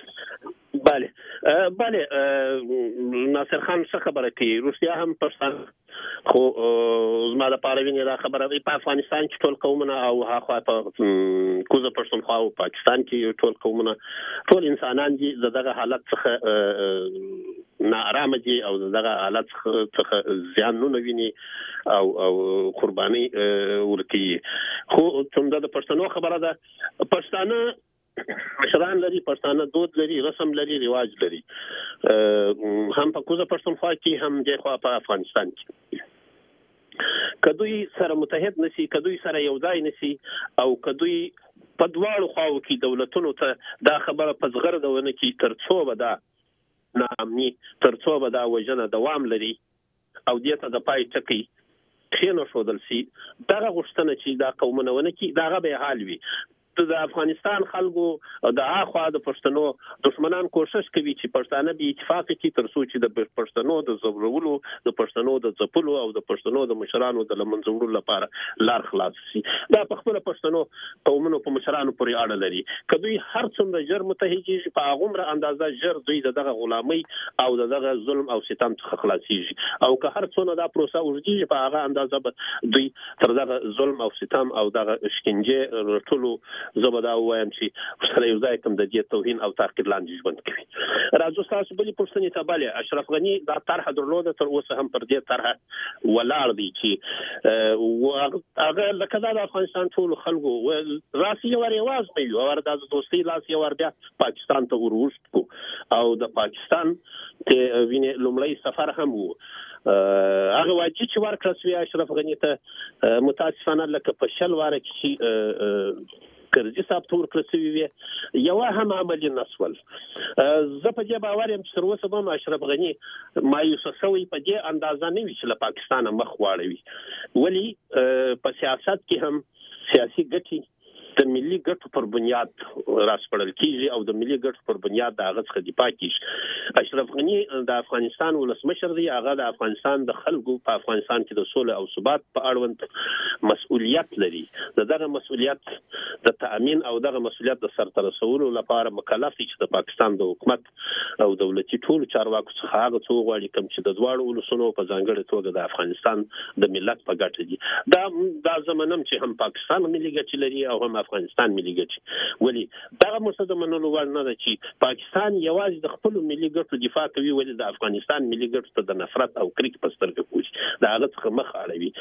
بله ناصر خان څه خبره کوي، روسیا هم پښتانه خو زما د پاره ویني دا خبره دی په افغانستان کې ټول قومونه او هغه په کوزه پښتونخوا او پاکستان کې ټول قومونه ټول انسانان دي دغه حالت څخه ناارامه دي او دغه حالت څخه زیان نه ویني او قرباني ورکي. خو څنګه د پښتنو خبره ده پښتانه مشران لري پښتانه دود لري رسم لري رواج لري هم په کوزه پښتونخوا کې هم د په افغانستان کې کدوې سره متحد نشي کدوې سره یو ځای نشي او کدوې په دواړو خواو کې دولتونو ته دا خبره په زغر دونه کې ترڅو به دا نامني ترڅو به دا وجنه دوام لري او دې ته د پای ټکی خینو شودل سي دا غوښتنه چې دا قومونه ونه کې دا به حال وي. د افغانستان خلکو د اخوا د پښتنو دشمنان کوشش کوي چې پښتانه به اتفاق کې ترڅو چې د پښتنو د زبرولو د پښتنو د ځپلو او د پښتنو د مشرانو د لمنځوړو لپاره لار خلاص شي. دا په خپل پښتنو قومونو په مشرانو پورې اړه لري. کدوې هر څومره جر متحدي په هغه اندازه جر دوی دغه غلامۍ او دغه ظلم او ستم څخه خلاصيږي او که هر څونه دا پروسه ورجیږي په هغه اندازه دوی تر دغه ظلم او ستم او دغه شکنجه رټلو زبدا وایم چې سره یو ځای کوم د دې توهین او تحقیر لاندې ژوند کوي. راځو تاسو بلې پوښتنې ته بلې اشرف غنی دا طرح درلوده تر اوسه هم پر دې طرح ولاړ دی چې هغه لکه دا د افغانستان ټول خلکو راسي او رواج مې یو ورته د دوستۍ لاس یو ورته پاکستان ته ورغښتو او د پاکستان ته ویني لومړی سفر هم وو هغه واجب چې ورکړل شو اشرف غنی ته متاسفانه لکه په شل واره کې کرزي صاحب تور کړی وي یو هم عملی نسول زه په دې باور یم چې تر اوسه به اشرف غنی مایوس شوی په دې اندازه نه وي چې له پاکستان مخ واړوي ولی په سیاست کې هم سیاسي ګټي د ملي ګټو پر بنیاد راسپړل کیږي او د ملي ګټو پر بنیاد د هغه څخه دفاع کیږي. اشرف غنی د افغانستان ولسمشر دی هغه د افغانستان د خلکو په افغانستان کې د سولې او ثبات په اړوند مسؤلیت لري. دغه مسؤلیت د تامین او دغه مسؤلیت د سرته رسولو لپاره مکلف دي چې د پاکستان د حکومت او دولتي ټول چارواکو څخه هغه څو غواړي کوم چې د دواړو ولسونو په ځانګړي توګه د افغانستان د ملت په ګټه دي. دا زمونږ چې هم پاکستان ملي ګټې لري او هم افغانستان ملي ګټې ولی دغه مسله منلو وړ نه ده چې پاکستان یوازې د خپل ملي ګټو دفاع کوي ولی د افغانستان ملي ګټو ته د نفرت او کریک په سترګه کوي دا هغه څخه مخ اړوي.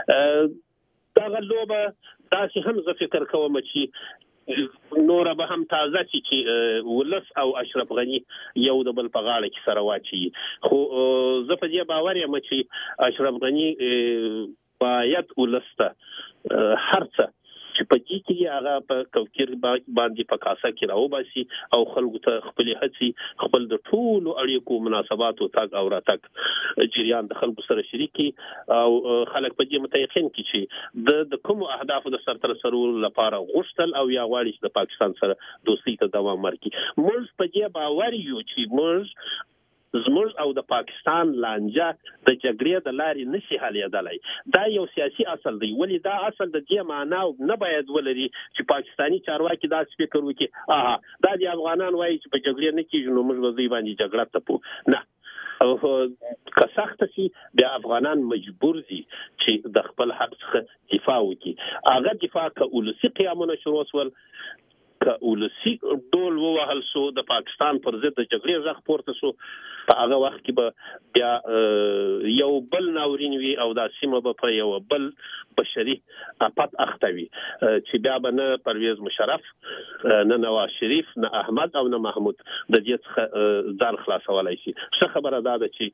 دغه لوبه داسې هم زه فکر کوم چې نور به هم تازه چې ولس او اشرف غنی یو د بل په غاړه کې سره واچي. خو زه په دې باور یم چې اشرف غنی باید ولسته هرڅه چې په دې کې هغه په کوکر باندې په کاسه کې راوباسي او خلکو ته خپل هڅي خپل د ټولو اړیکو مناسبات او تاګ او راتګ جریان د خلکو سره شریکي او خلک په دې متيقن کې چې د کوم اهدافو د سرته رسولو لپاره غوښتل او یا غواړي چې د پاکستان سره دوستۍ ته دوام ورکړي. موږ په دې باور یو چې موږ زموږ او د پاکستان لانجه د جګړې د لارې نشي حلېدلی. دا یو سیاسي اصل دی ولی دا اصل د دې معنا نه باید ولري چې پاکستانی چارواکي دا فکر وکړي دا د افغانان وایي چې په جګړې نه کېږي نو موږ به دوی باندې جګړه تپو. نه او که سخت شي بیا افغانان مجبور دي چې د خپل حق څخه دفاع وکړي. هغه دفاع که ولسي قیامونه شروع شول که ولسي ډول ووهل شو د پاکستان پر ضد د جګړې غږ پورته شو په هغه وخت کې به بیا یو بل ناورین وي او دا سیمه به په یو بل بشري اپات اخته وي چې بیا به نه پرویز مشرف نه نواز شریف نه احمد او نه محمود د دې څخه ځان خلاصولای شي. څه خبره ده چې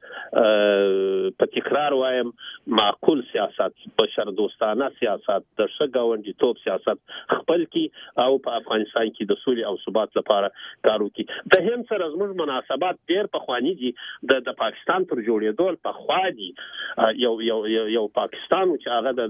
په تکرار وایم معقول سیاست بشر دوستانه سیاست د ښه ګاونډیتوب سیاست خپل کی او په افغانستان کې د سولې او ثبات لپاره کار وکړي. د هند سره زموږ مناسبات ډېر پخواني دي د پاکستان پر جوړېدو پخوا دي. یو پاکستان چې هغه د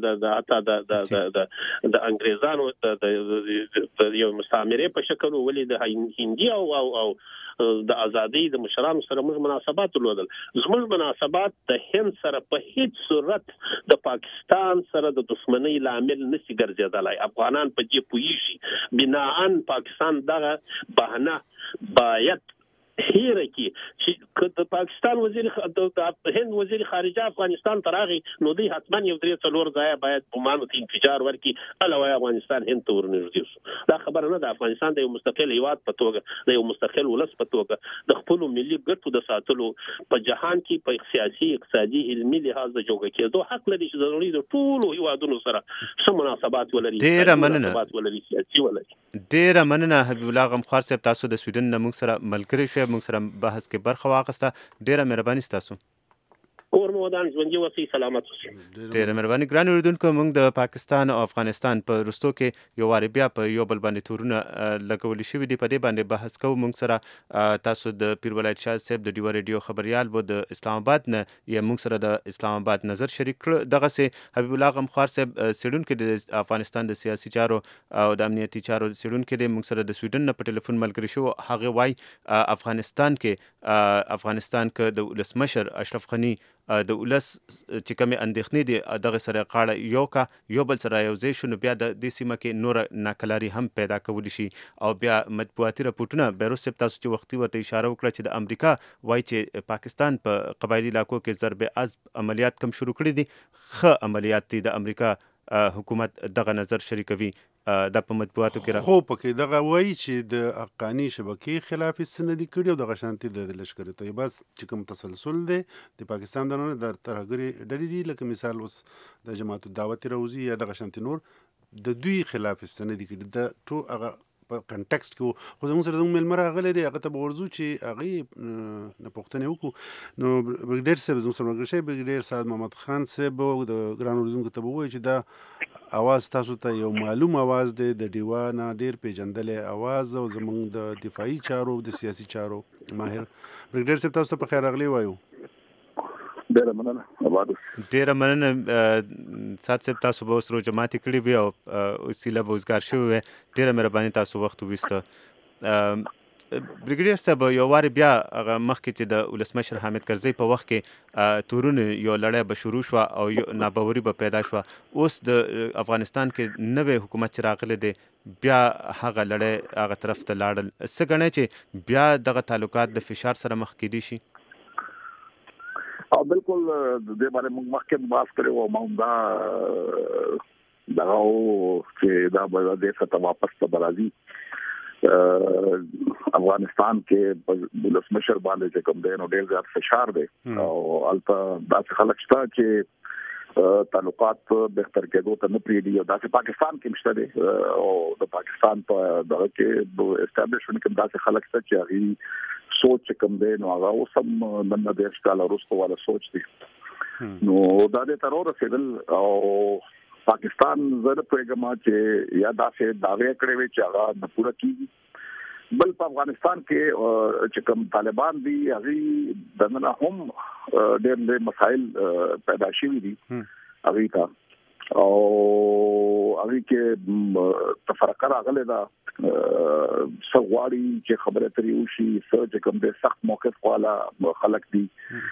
انګریزانو د یو مستعمره په شکل ولې د هندي او د ازادۍ د مشرانو سره موږ مناسبات درلودل. زموږ مناسبات د هند سره په هیڅ صورت د پاکستان سره د دښمنۍ لامل نشي ګرځېدلی. افغانان په دې پوهیږي بناءً پاکستان دغه بهانه باید هیره کی چې د پاکستان وزیر د هند وزیر خارجه افغانستان تراغي نو دی حتما یو درې څلور ځای باید بمانو ته انفجار ورکي الوی افغانستان هند ته ورنږدې شو دا خبره نه ده. افغانستان د یو مستقل هیواد په توګه د یو مستقل ولس په توګه د خپل ملي ګټو د ساتلو په جهان کې په سیاسي اقتصادي علمي لحاظ د جوګه کېدو حق لري چې د نړۍ د ټولو هیوادونو سره سم مناسبات ولري. ډیره مننه سیاسي ولري. ډیره مننه حبیب الله غمخوار صاحب، تاسو د سویډن نه موږ سره ملګری شوی، موږ سره بحث کې برخه واخیسته. ډیره مهرباني ستاسو. اور مودان ژوندي اوسئ، سلامت اوسئ. ډیره مهرباني. ګران اوریدونکو، موږ د پاکستان او افغانستان په رستو کې یو وارې بیا په یو بل باندې تورونه لګولي شوي دي، په دې باندې بحث کوو. موږ سره تاسو د پیر ولایت شاه صاحب د ډیوه ریډیو خبریال و د اسلام آباد نه یا موږ سره د اسلام آباد نظر شریک کړ. دغسې حبیب الله غمخوار صاحب څېړونکی د افغانستان د سیاسي چارو او د امنیتي چارو څېړونکی دی، موږ سره د سویډن نه په ټلیفون ملګری شو. هغه وایي افغانستان کې د ولسمشر اشرف غني د ولس چې کومې اندېښنې دي دغه سره غاړه یو بل سره یوځای شو، نو بیا د دې سیمه کې نوره ناکلاري هم پیدا کولی شي. او بیا مطبوعاتي راپورټونه بیروز صاحب تاسو چې وختي ورته اشاره وکړه چې د امریکا وایي چې پاکستان په قبایلي علاقو کې ضرب عضب عملیات کم شروع کړي دي، ښه عملیات دي. د امریکا حکومت دغه نظر شریکوي دا په مطبوعاتو کې خو پکې دغه وایي چې د حقاني شبکې خلاف څه نه دي کړي او دغه شانتي د لشکر طیبه چې کوم تسلسل دی د پاکستان دننه د ترهګرې ډلې دي، لکه مثال اوس د جماعت الدعوت روزي یا دغه شانتي نور د دوی خلاف څه نه دي کړي. د ټول هغه په کنټکسټ کې خو زموږ سره زموږ مېلمه راغلی دی، هغه ته به ورځو چې هغې نه پوښتنې وکړو. نو بریګیډیر صاحب زموږ سره ملګری شوی بریګیډیر سعد محمد خان صاحب د ګران اورېدونکو ته به ووایي چې دا اواز تاسو ته یو معلوم اواز دی، د ډیوا نه ډېر پیژندلی اواز او زموږ د دفاعي چارو د سیاسي چارو ماهر. بریګیډیر صاحب تاسو ته په خیر راغلی وایو. ډیره مننه سات صاحب، تاسو به اوس روژه ماتې کړې وي او وسیله به وزګار شوې وي. ډیره مهرباني تاسو وخت وویسته. بریګیډیر صاحب یو وارې بیا هغه مخکې چې د ولسمشر حامد کرزي په وخت کې تورونه یو لړۍ به شروع شوه او یو ناباوري به پیدا شوه. اوس د افغانستان کې نوی حکومت چې راغلی دی بیا هغه لړۍ هغه طرف ته لاړل. څه ګڼئ چې بیا دغه تعلقات د فشار سره مخ کیدی شي؟ او بالکل د دې باندې موږ مخکې بحث کړی و. ما دا دغه چې دا به د څه واپس ته راځي افغانستان کې ولسمشر باندې چې کوم دی نو ډېر زیات فشار دی او هلته داسې خلک شته چې تعلقات بهتر کېدو ته نه پرېږدي او داسې پاکستان کې مشته دی او د پاکستان په دغه کې اسټابلیشمنټ کې داسې خلک شته چې هغوی سوچ چې کوم دی نو هغه اوس هم نن نه دېرش کاله وروسته والا سوچ دی. نو دا دې ته رارسېدل او پاکستان زه نه پوهېږم چې یا داسې دعوې کړې وې چې هغه نه پوره کېږي. بل په افغانستان کې چې کوم طالبان دي هغوی دننه هم ډېر ډېر مسایل پیدا شوي دي هغوی ته او هغوی کې تفرقه راغلې ده. څه غواړي چې خبرې ترې وشي، څه چې کوم دی سخت موقف والا خلک دي.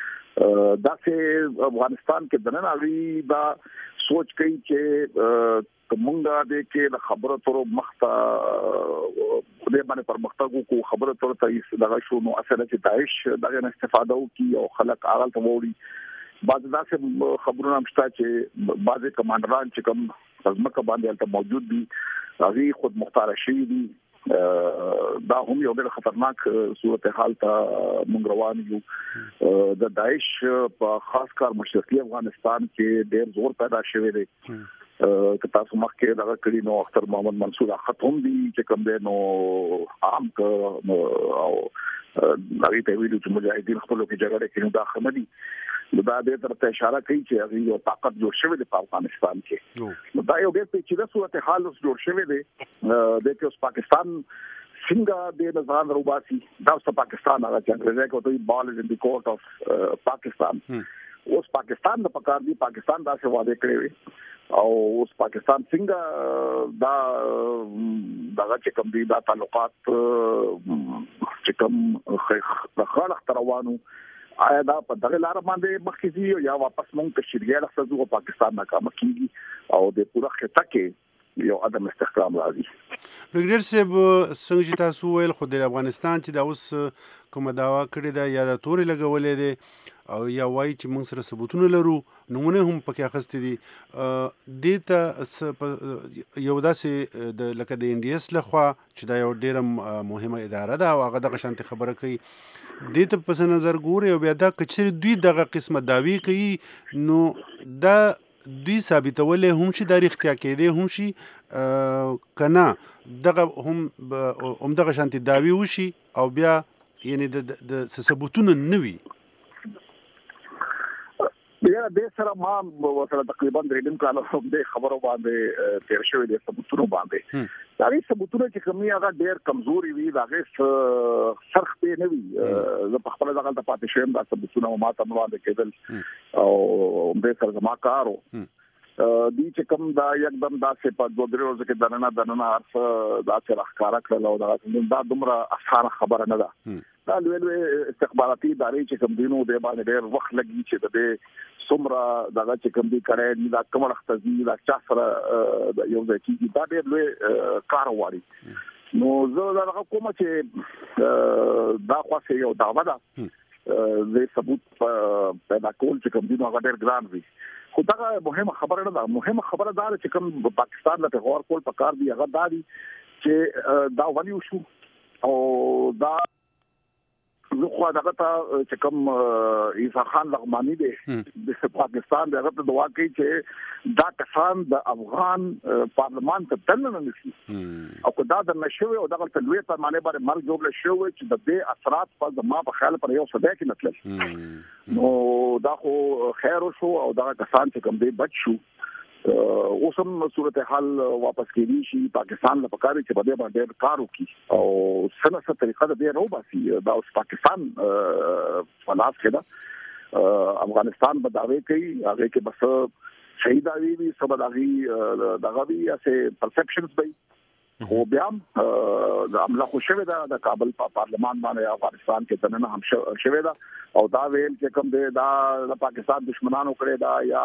داسې افغانستان کې دننه هغوی دا سوچ کوي چې مونږ د کې د خبرو ترو مخته دې باندې پرمختګ وکړو، خبرو ترو ته دغه شو نو اصل چې داعش دغه استفاده وکړي او خلک هغه ته وړي. بعض داسې خبرونه هم شته چې بعض کمانډران چې کوم ځمکه باندې هلته موجود دي هغوی خود مختاره شوي دي. دا هم یو ډېر خطرناک صورتحال ته موږ روان یو. د داعش په خاص کار مشرقي افغانستان کې ډېر زور پیدا شوی دی. که تاسو مخکې دغه کړي نو اختر محمد منصور اخت هم دي چې کوم دی نو عام او هغوی ته ویلي چې مجاهدین خپلو کې جګړه کوي نو دا ښه نه دي. نو دا دې طرف ته اشاره کوي چې هغوی یو طاقت جوړ شوی دی په افغانستان کې. نو دا یو ډېر پیچیده صورتحال اوس جوړ شوی دی. د کې اوس پاکستان څنګه د ځان روباسي دا اوس پاکستان هغه چې انګریزي کوي بال از ان دی کورټ اف پاکستان. اوس پاکستان د پکار دی پاکستان دا څه وعده کړی وي او اوس پاکستان څنګه دا دغه چې کوم دی دا تعلقات چې کوم خلک روانو آیا دا په دغه لار باندې مخکې یا واپس مونږ ته شریعه لخصو پاکستان ناکام کیږي او د پوره خطه کې یو عدم استحکام راځي. برګډیر صاحب څنګه چې تاسو ویل خو د افغانستان چې دا اوس کومه داوا کړې ده یا د تورې لګولې ده او یا وایي چې موږ سره ثبوتونه لرو، نمونه هم پکې اخیستې دي. دې ته یو داسې لکه د NDS لخوا چې دا یو ډېره مهمه اداره ده او هغه دغه شانتې خبره کوي، دې ته پس نظر ګوري او بیا دا که چېرې دوی دغه قسمه دعوې کوي نو دا دوی ثابتولی هم شي، دا رښتیا کېدی هم شي که نه دغه همدغه شانتې دعوې وشي او بیا یعنې د ثبوتونه نه وي. یا د سره ما ورسره تقریبا 3 کال هم د خبرو باندې تیر شوی د ثبوتونو باندې دا ری ثبوتونه چې کومي هغه ډېر کمزوري وي، دا هغه سرخ نه وي. زه په خپل ځل ته پاتې شوم دا ثبوتونه ما ته وړاندې کېدل او به سره زما کارو دي چې کوم دا یکدم داسې په 2-3 ورځې کې دننه ارس داسې راښکاره کړل او دا دومره اسانه خبره نه ده. دا لوی استخباراتي ادارې چې کوم دینو د باندې ډېر وخت لګي چې د دې څومره دغه چې کوم دي کړي دا کوم وخت ځي دا چا سره یو ځای کېږي، دا ډېر لوی کار غواړي. نو زه دا کوم چې دا خاصه یو دعوه ده د ثبوت پیدا کول چې کوم دینو هغه ډېر ګران وي. خو دا مهمه خبره نه ده. مهمه خبره دا چې کوم پاکستان له غور کول پکار دی هغه دا دی چې دا ولي وشو او دا زه خو دغه ته چې کوم عیسی خان لغمانی دی د پاکستان دغه ته دعا کوي چې دا کسان د افغان پارلمان ته تلل نه شي او دا د نشوي او دغه ته لوی پیمانه باندې مرګ جوړل شوی چې د دې اثرات په ما په خیال پر یو صدې کې نتل نو دا خو خیر وشو او دغه کسان چې کوم دی بچ شو. اوس هم صورتحال واپس کېږي شي پاکستان له پکاري چې بده باندې کار وکړي او سنه طریقه د دې نو باسي دا اوس پاکستان فلاس کړه افغانستان بداوي کوي هغه کې بس شهیداوي وي سبداغي دغه وی اسه پرسپشنز به خو بیا د عمله خو شوه د کابل په پارلمان باندې افغانستان کې تنه هم شوه دا او دا ویل چې کوم دی دا د پاکستان دشمنانو کړی دا یا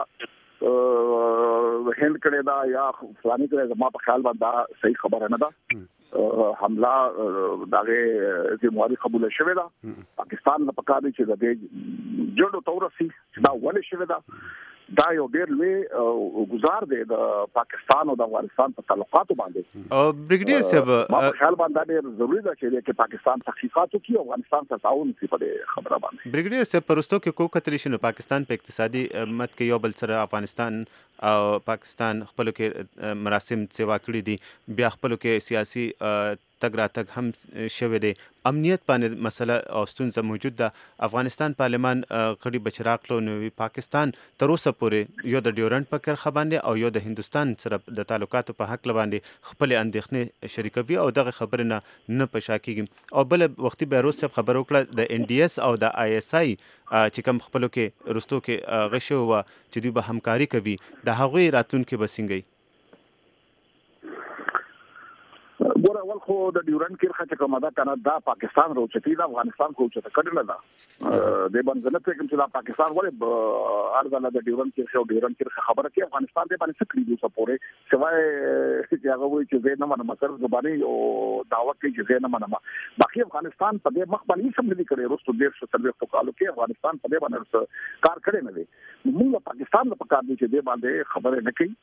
هند کړي دا یا فلاني کړي ما په خیال باندې صحیح خبره نه ده. حمله دغه ذمہواری قبول شوه دا پاکستان نه پکاره چې د دې جوړو تورسي دا ولې شوه دا یو ډېر لوی گزار دی د پاکستان او د افغانستان په تعلقاتو باندې. او برګډیر صاحب ما په خیال باندې ډېر ضروري ده چې پاکستان تحقیقات وکړي او افغانستان سره تعاون وکړي په خبره باندې. برګډیر صاحب پرستو کې کوم کتلی شنو پاکستان په اقتصادي مت کې یو بل سره افغانستان او پاکستان خپل کې مراسم سیوا کړی دي بیا خپل کې سیاسي تګ راتګ هم شوی دی امنیت باندې مسله او ستونزه موجود ده. افغانستان پارلمان غړي بچراغ لو نو پاکستان تر اوسه پورې یو د ډیورنټ په کرخه باندې او یو د هندستان سره د تعلقاتو په حق باندې خپل اندېښنې شریکوي او دغه خبره نه پشا کیږي. او بل وختي بیروز صاحب خبر وکړه د NDS او د ISI چې کوم خپلو کې رستو کې غشو و چې دوی به همکاري کوي د هغوی راتلونکي به څنګه ګوره ول خو د ډیورنټ کرخه چې کومه ده کنه دا پاکستان روچتي دا افغانستان کو چې کډل ده د باندې ته کوم چې دا پاکستان ولې ارزاله د ډیورنټ کرخه او ډیورنټ کرخه خبره کې افغانستان دې باندې سکري دوه پورې سوای چې هغه وایي چې زه نه منم سر زبانی او دعوت کوي چې زه نه منم باقي افغانستان په دې مخ باندې سم نه کړي رسو ډیر څه تلوي کالو کې افغانستان په دې باندې کار کړی نه دی. موږ پاکستان په کار دي چې دې باندې خبره نه کوي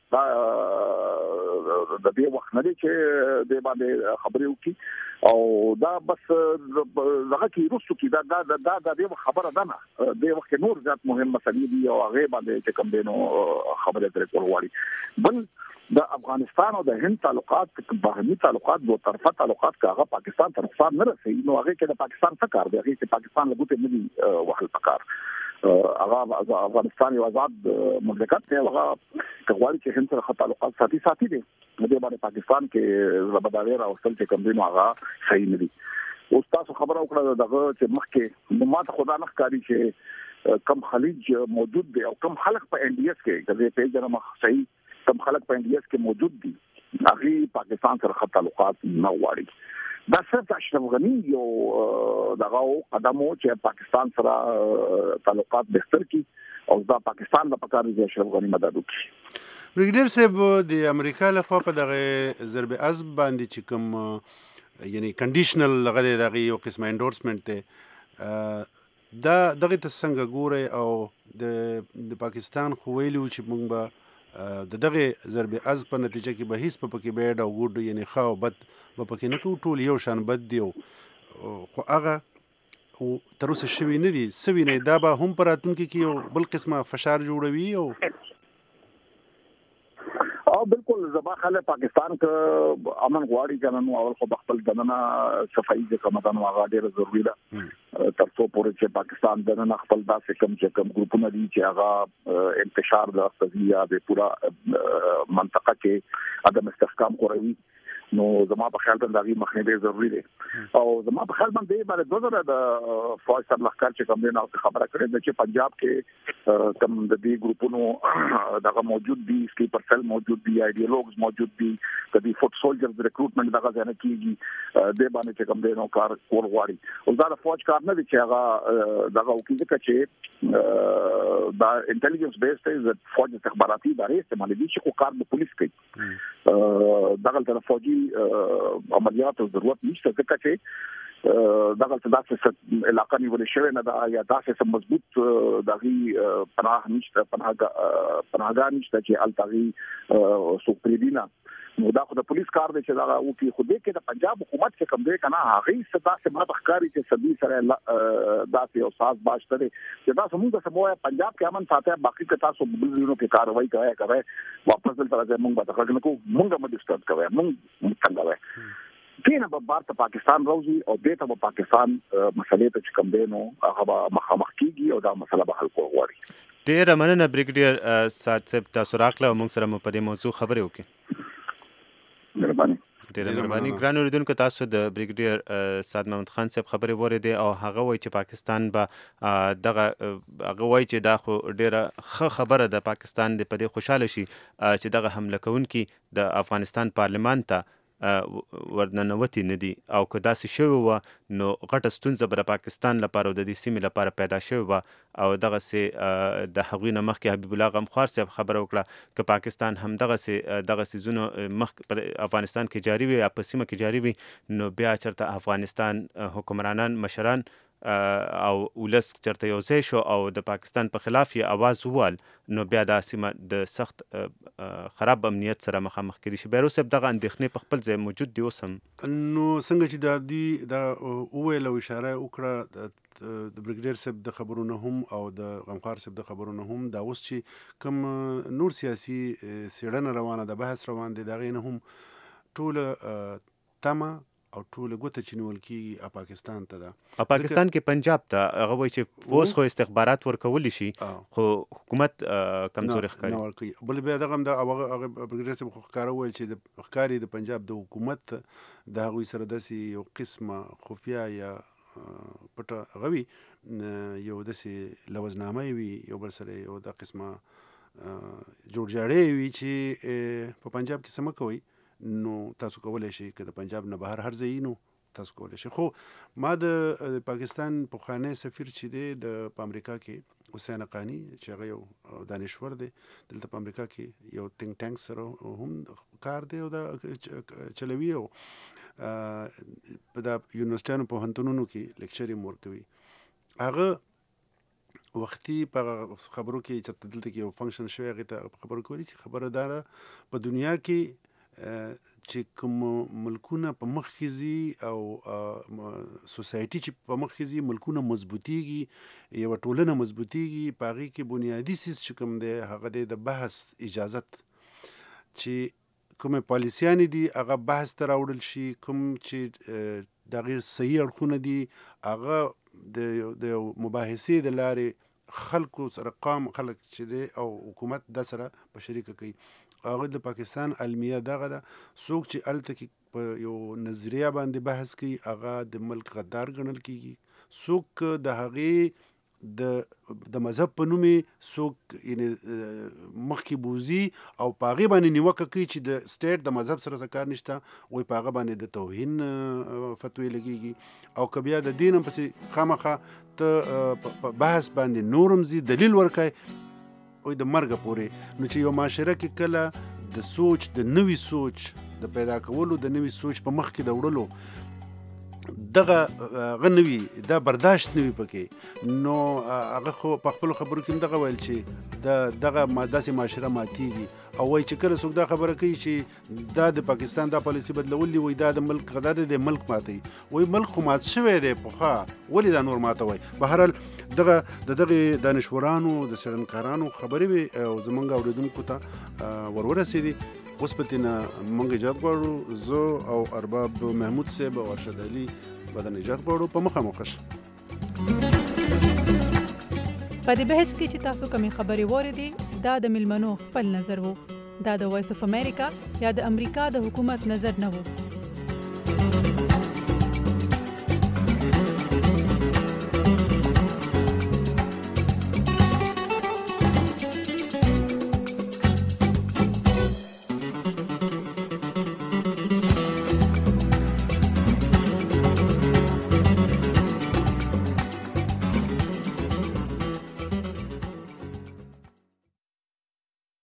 د دې وخت نه دی چې دې باندې خبرې وکړي او دا بس هغه کې رسو کې دا دې خبره ده نه دې وخت نور ذات مهم مسلې دي او هغه باندې چې کوم دینو خبره درې کول غواړي. بل د افغانستان او د هند تعلقات باهمي تعلقات دوه طرفه تعلقات کاغه پاکستان ته نقصان نه رسي نو هغه کې د پاکستان څخه کار دی هغه کې پاکستان لګوت نه دي وحل پکار هغه افغانستان یو آزاد مملکت دی هغه کغواړي چې هند سره تعلقات ساتي دي د دې باندې پاکستان کې زبرداري راوستل چې کوم دي نو هغه صحیح نه دي. اوس تاسو خبره وکړه دغه چې مخکې ماته خدا نه ښکاري چې کم خلیج موجود دی او کم خلک په NDS کې چې په جنم صحیح کم خلک په NDS کې موجود دي هغه پاکستان سره تعلقات نه غواړي. دا صرف اشرف غنی یو دغه قدمو چې پاکستان سره تعلقات بهتر کی او دا پاکستان د پکاري چې اشرف غنی مدد وکړي. بریګیډیر صاحب د امریکا لخوا په دغه ضرب عضب باندې چې کوم یعنی کنډیشنل لغه دغه یو قسمه انډورسمنت دی دا دغه ته څنګه ګوري او د پاکستان خو ویلو چې موږ به د دغه ضرب عضب په نتیجه کې به هیڅ په پکې بیډ او ګوډ یعنی خو بد په پکې نه کوو ټول یو شان بد دی خو هغه تر اوسه شوی نه دي سوي نه دا به هم پر راتلونکي کې یو بل قسمه فشار جوړوي او بالکل زما خاله پاکستان ک امن غواړي کنه نو اول خو خپل دننه صفائی د کومدان واغ ډیره ضروری ده تر څو پورې چې پاکستان دننه خپل داسې کم چې کم ګروپونه دي چې هغه انتشار د قضیه د پورا منطقه کې عدم استحکام کوي نو زما په خیال باندې دغه مخنیوي ضروری دی او زما په خیال باندې باندې 2000 د فوج سره لخر چې کوم دی نو خبره کړې ده چې پنجاب کې کم د دې ګروپونو دغه موجود دي سلیپر سیل موجود دي ایډیالوګز موجود دي د دې فوټ سولجرز ریکروټمنټ دغه ځنه کیږي د باندې چې کوم دی نو کار کول غواړي او دا فوج کار نه دي چې هغه دغه وکیل چې دا انټيليجنس بیسډ از فوج استخباراتي ادارې استعمال دي چې کار د پولیس کوي دغه تر فوجي عملیات او ضرورت نشته ځکه چې دغه داسې علاقې نیول شوی نه دا یا داسې مضبوط دغه پناه نشته پناهګاه نشته چې التغي سوپریدینا نو دا خو د پولیس کار دی چې دا او کې خو دې کې د پنجاب حکومت څخه کم دی کنه هغه صدا سے ما تخکاری چې سدي سره داسې او ساز باشته دي چې دا سمون د سموه پنجاب کې امن ساتي باقي کتا سو بلونو کې کاروایی کوي واپس دل راځي موږ به تخګنه کو موږ به ډیسټرب کوي موږ څنګه وای کینه به بار ته پاکستان راوځي او دې ته پاکستان مسلې ته کم دی نو هغه مخامخ کیږي او دا مسله به حل کول غواړي ډیر مننه بریګیډیر صاحب تاسو راغله موږ سره په دې موضوع خبرې وکړو ډیره مهرباني ګران اوریدونکو تاسو د بریګیډیر سعد محمد خان صاحب خبرې واورېدې او هغه وایي چې پاکستان به دغه هغه وایي چې دا خو ډیره ښه خبره ده پاکستان دې په دې خوشحاله شي چې دغه حمله کوونکي د افغانستان پارلمان ته ورننوتي نه دي او که داسې شوی وه نو غټه ستونزه به د پاکستان لپاره او د دې سیمې لپاره پیدا شوې وه او دغسې د هغوی نه مخکې حبیب الله غمخوار صاحب خبره وکړه که پاکستان هم دغه څیزونه په افغانستان کې جاري وي یا په سیمه کې جاري وي نو بیا چېرته افغانستان حکمرانان مشران او ولس چېرته یو ځای شو او د پاکستان په خلاف یې اواز ووال نو بیا دا سیمه د سخت خراب امنیت سره مخامخ کېدی شي بیروس صاحب دغه اندېښنې په خپل ځای موجود دي اوس هم نو څنګه چې دا وویل او اشاره وکړه د بریګیډیر صاحب د خبرونه هم او د غمخوار صاحب د خبرونه هم دا اوس چې کوم نور سیاسي څېړنه روانه ده بحث روان دی د هغې نه هم ټوله تمه او ټول ګوته چې نیول کېږي پاکستان ته ده پاکستان کې پنجاب ته هغه وایي چې اوس خو استخبارات ورکولی شي خو حکومت کمزوري ښکاري بل بیا دغه هم د هغه بریګیډیر صاحب خو ښکاره وویل چې د ښکاري د پنجاب د حکومت د هغوی سره داسې یو قسمه خفیه یا پټه هغه وي یو داسې لوزنامه وي یو بل سره یو دا قسمه جوړجاړی وي چې په پنجاب کې څه مه کوئ نو تاسو کولی شئ که د پنجاب نه بهر هر ځای نو تاسو کولی شئ خو ما د پاکستان پخوانی سفیر چې دی په امریکا کې حسین حقانی چې هغه یو دانشور دی دلته په امریکا کې یو تینک ټانک سره هم کار دی او دا چلوي او په د یونیورسټیانو پوهنتونونو کې لیکچر یې ورکوي هغه وختي په خبرو کې چې دلته کې یو فنکشن شوی هغې ته خبرو کوي چې خبره دا ده په دنیا کې چې کوم ملکونه په مخ کې ځي او سوسایټي چې په مخ کې ځي ملکونه مضبوطیږي یوه ټولنه مضبوطیږي په هغې کې بنیادي څیز چې کوم دی هغه دی د بحث اجازت چې کومې پالیسیانې دي هغه بحث ته راوړل شي کوم چې د هغې صحیح اړخونه دي هغه د یو مباحثې د لارې خلکو سره قام خلک چې دی او حکومت دا سره په شریکه کوي هغه د پاکستان المیه دغه ده څوک چې هلته کې په یو نظریه باندې بحث کوي هغه د ملک غدار ګڼل کېږي څوک د هغې د مذهب په نوم څوک مخکې بوزي او په هغې باندې نیوکه کوي چې د سټیټ د مذهب سره څه کار نشته وایي په هغه باندې د توهین فتوی لګېږي او که بیا د دین هم پسې خامخا ته په بحث باندې نورم ځي دلیل ورکوي وای د مرګ پورې. نو چې یو معاشره کې کله د سوچ د نوي سوچ د پیدا کولو د نوي سوچ په مخ کې د وړلو دغه غنوي دا برداشت نوي پکې، نو هغه خو په خپل خبرو کې دغه ویل چې دغه داسې معاشره ماتېږي. او وایي چې کله څوک دا خبره کوي چې دا د پاکستان دا پالیسي بدلول دي، وایي دا د ملک دا د ملک ماتوي. وایي ملک خو مات شوی دی پخوا، ولې دا نور ماتوي؟ بهرحال دغه دانشورانو د څېړنکارانو خبرې وې او زمونږ اورېدونکو ته ورورسېدي. اوس په تېنه موږ اجازت غواړو، زه او ارباب محمود صاحب او ارشد علي به د اجازت غواړو په مخامخ شه. په دې بحث کې چې تاسو کومې خبرې واورېدې دا د میلمنو خپل نظر و، دا د وایس اف امریکا یا د امریکا د حکومت نظر نه و.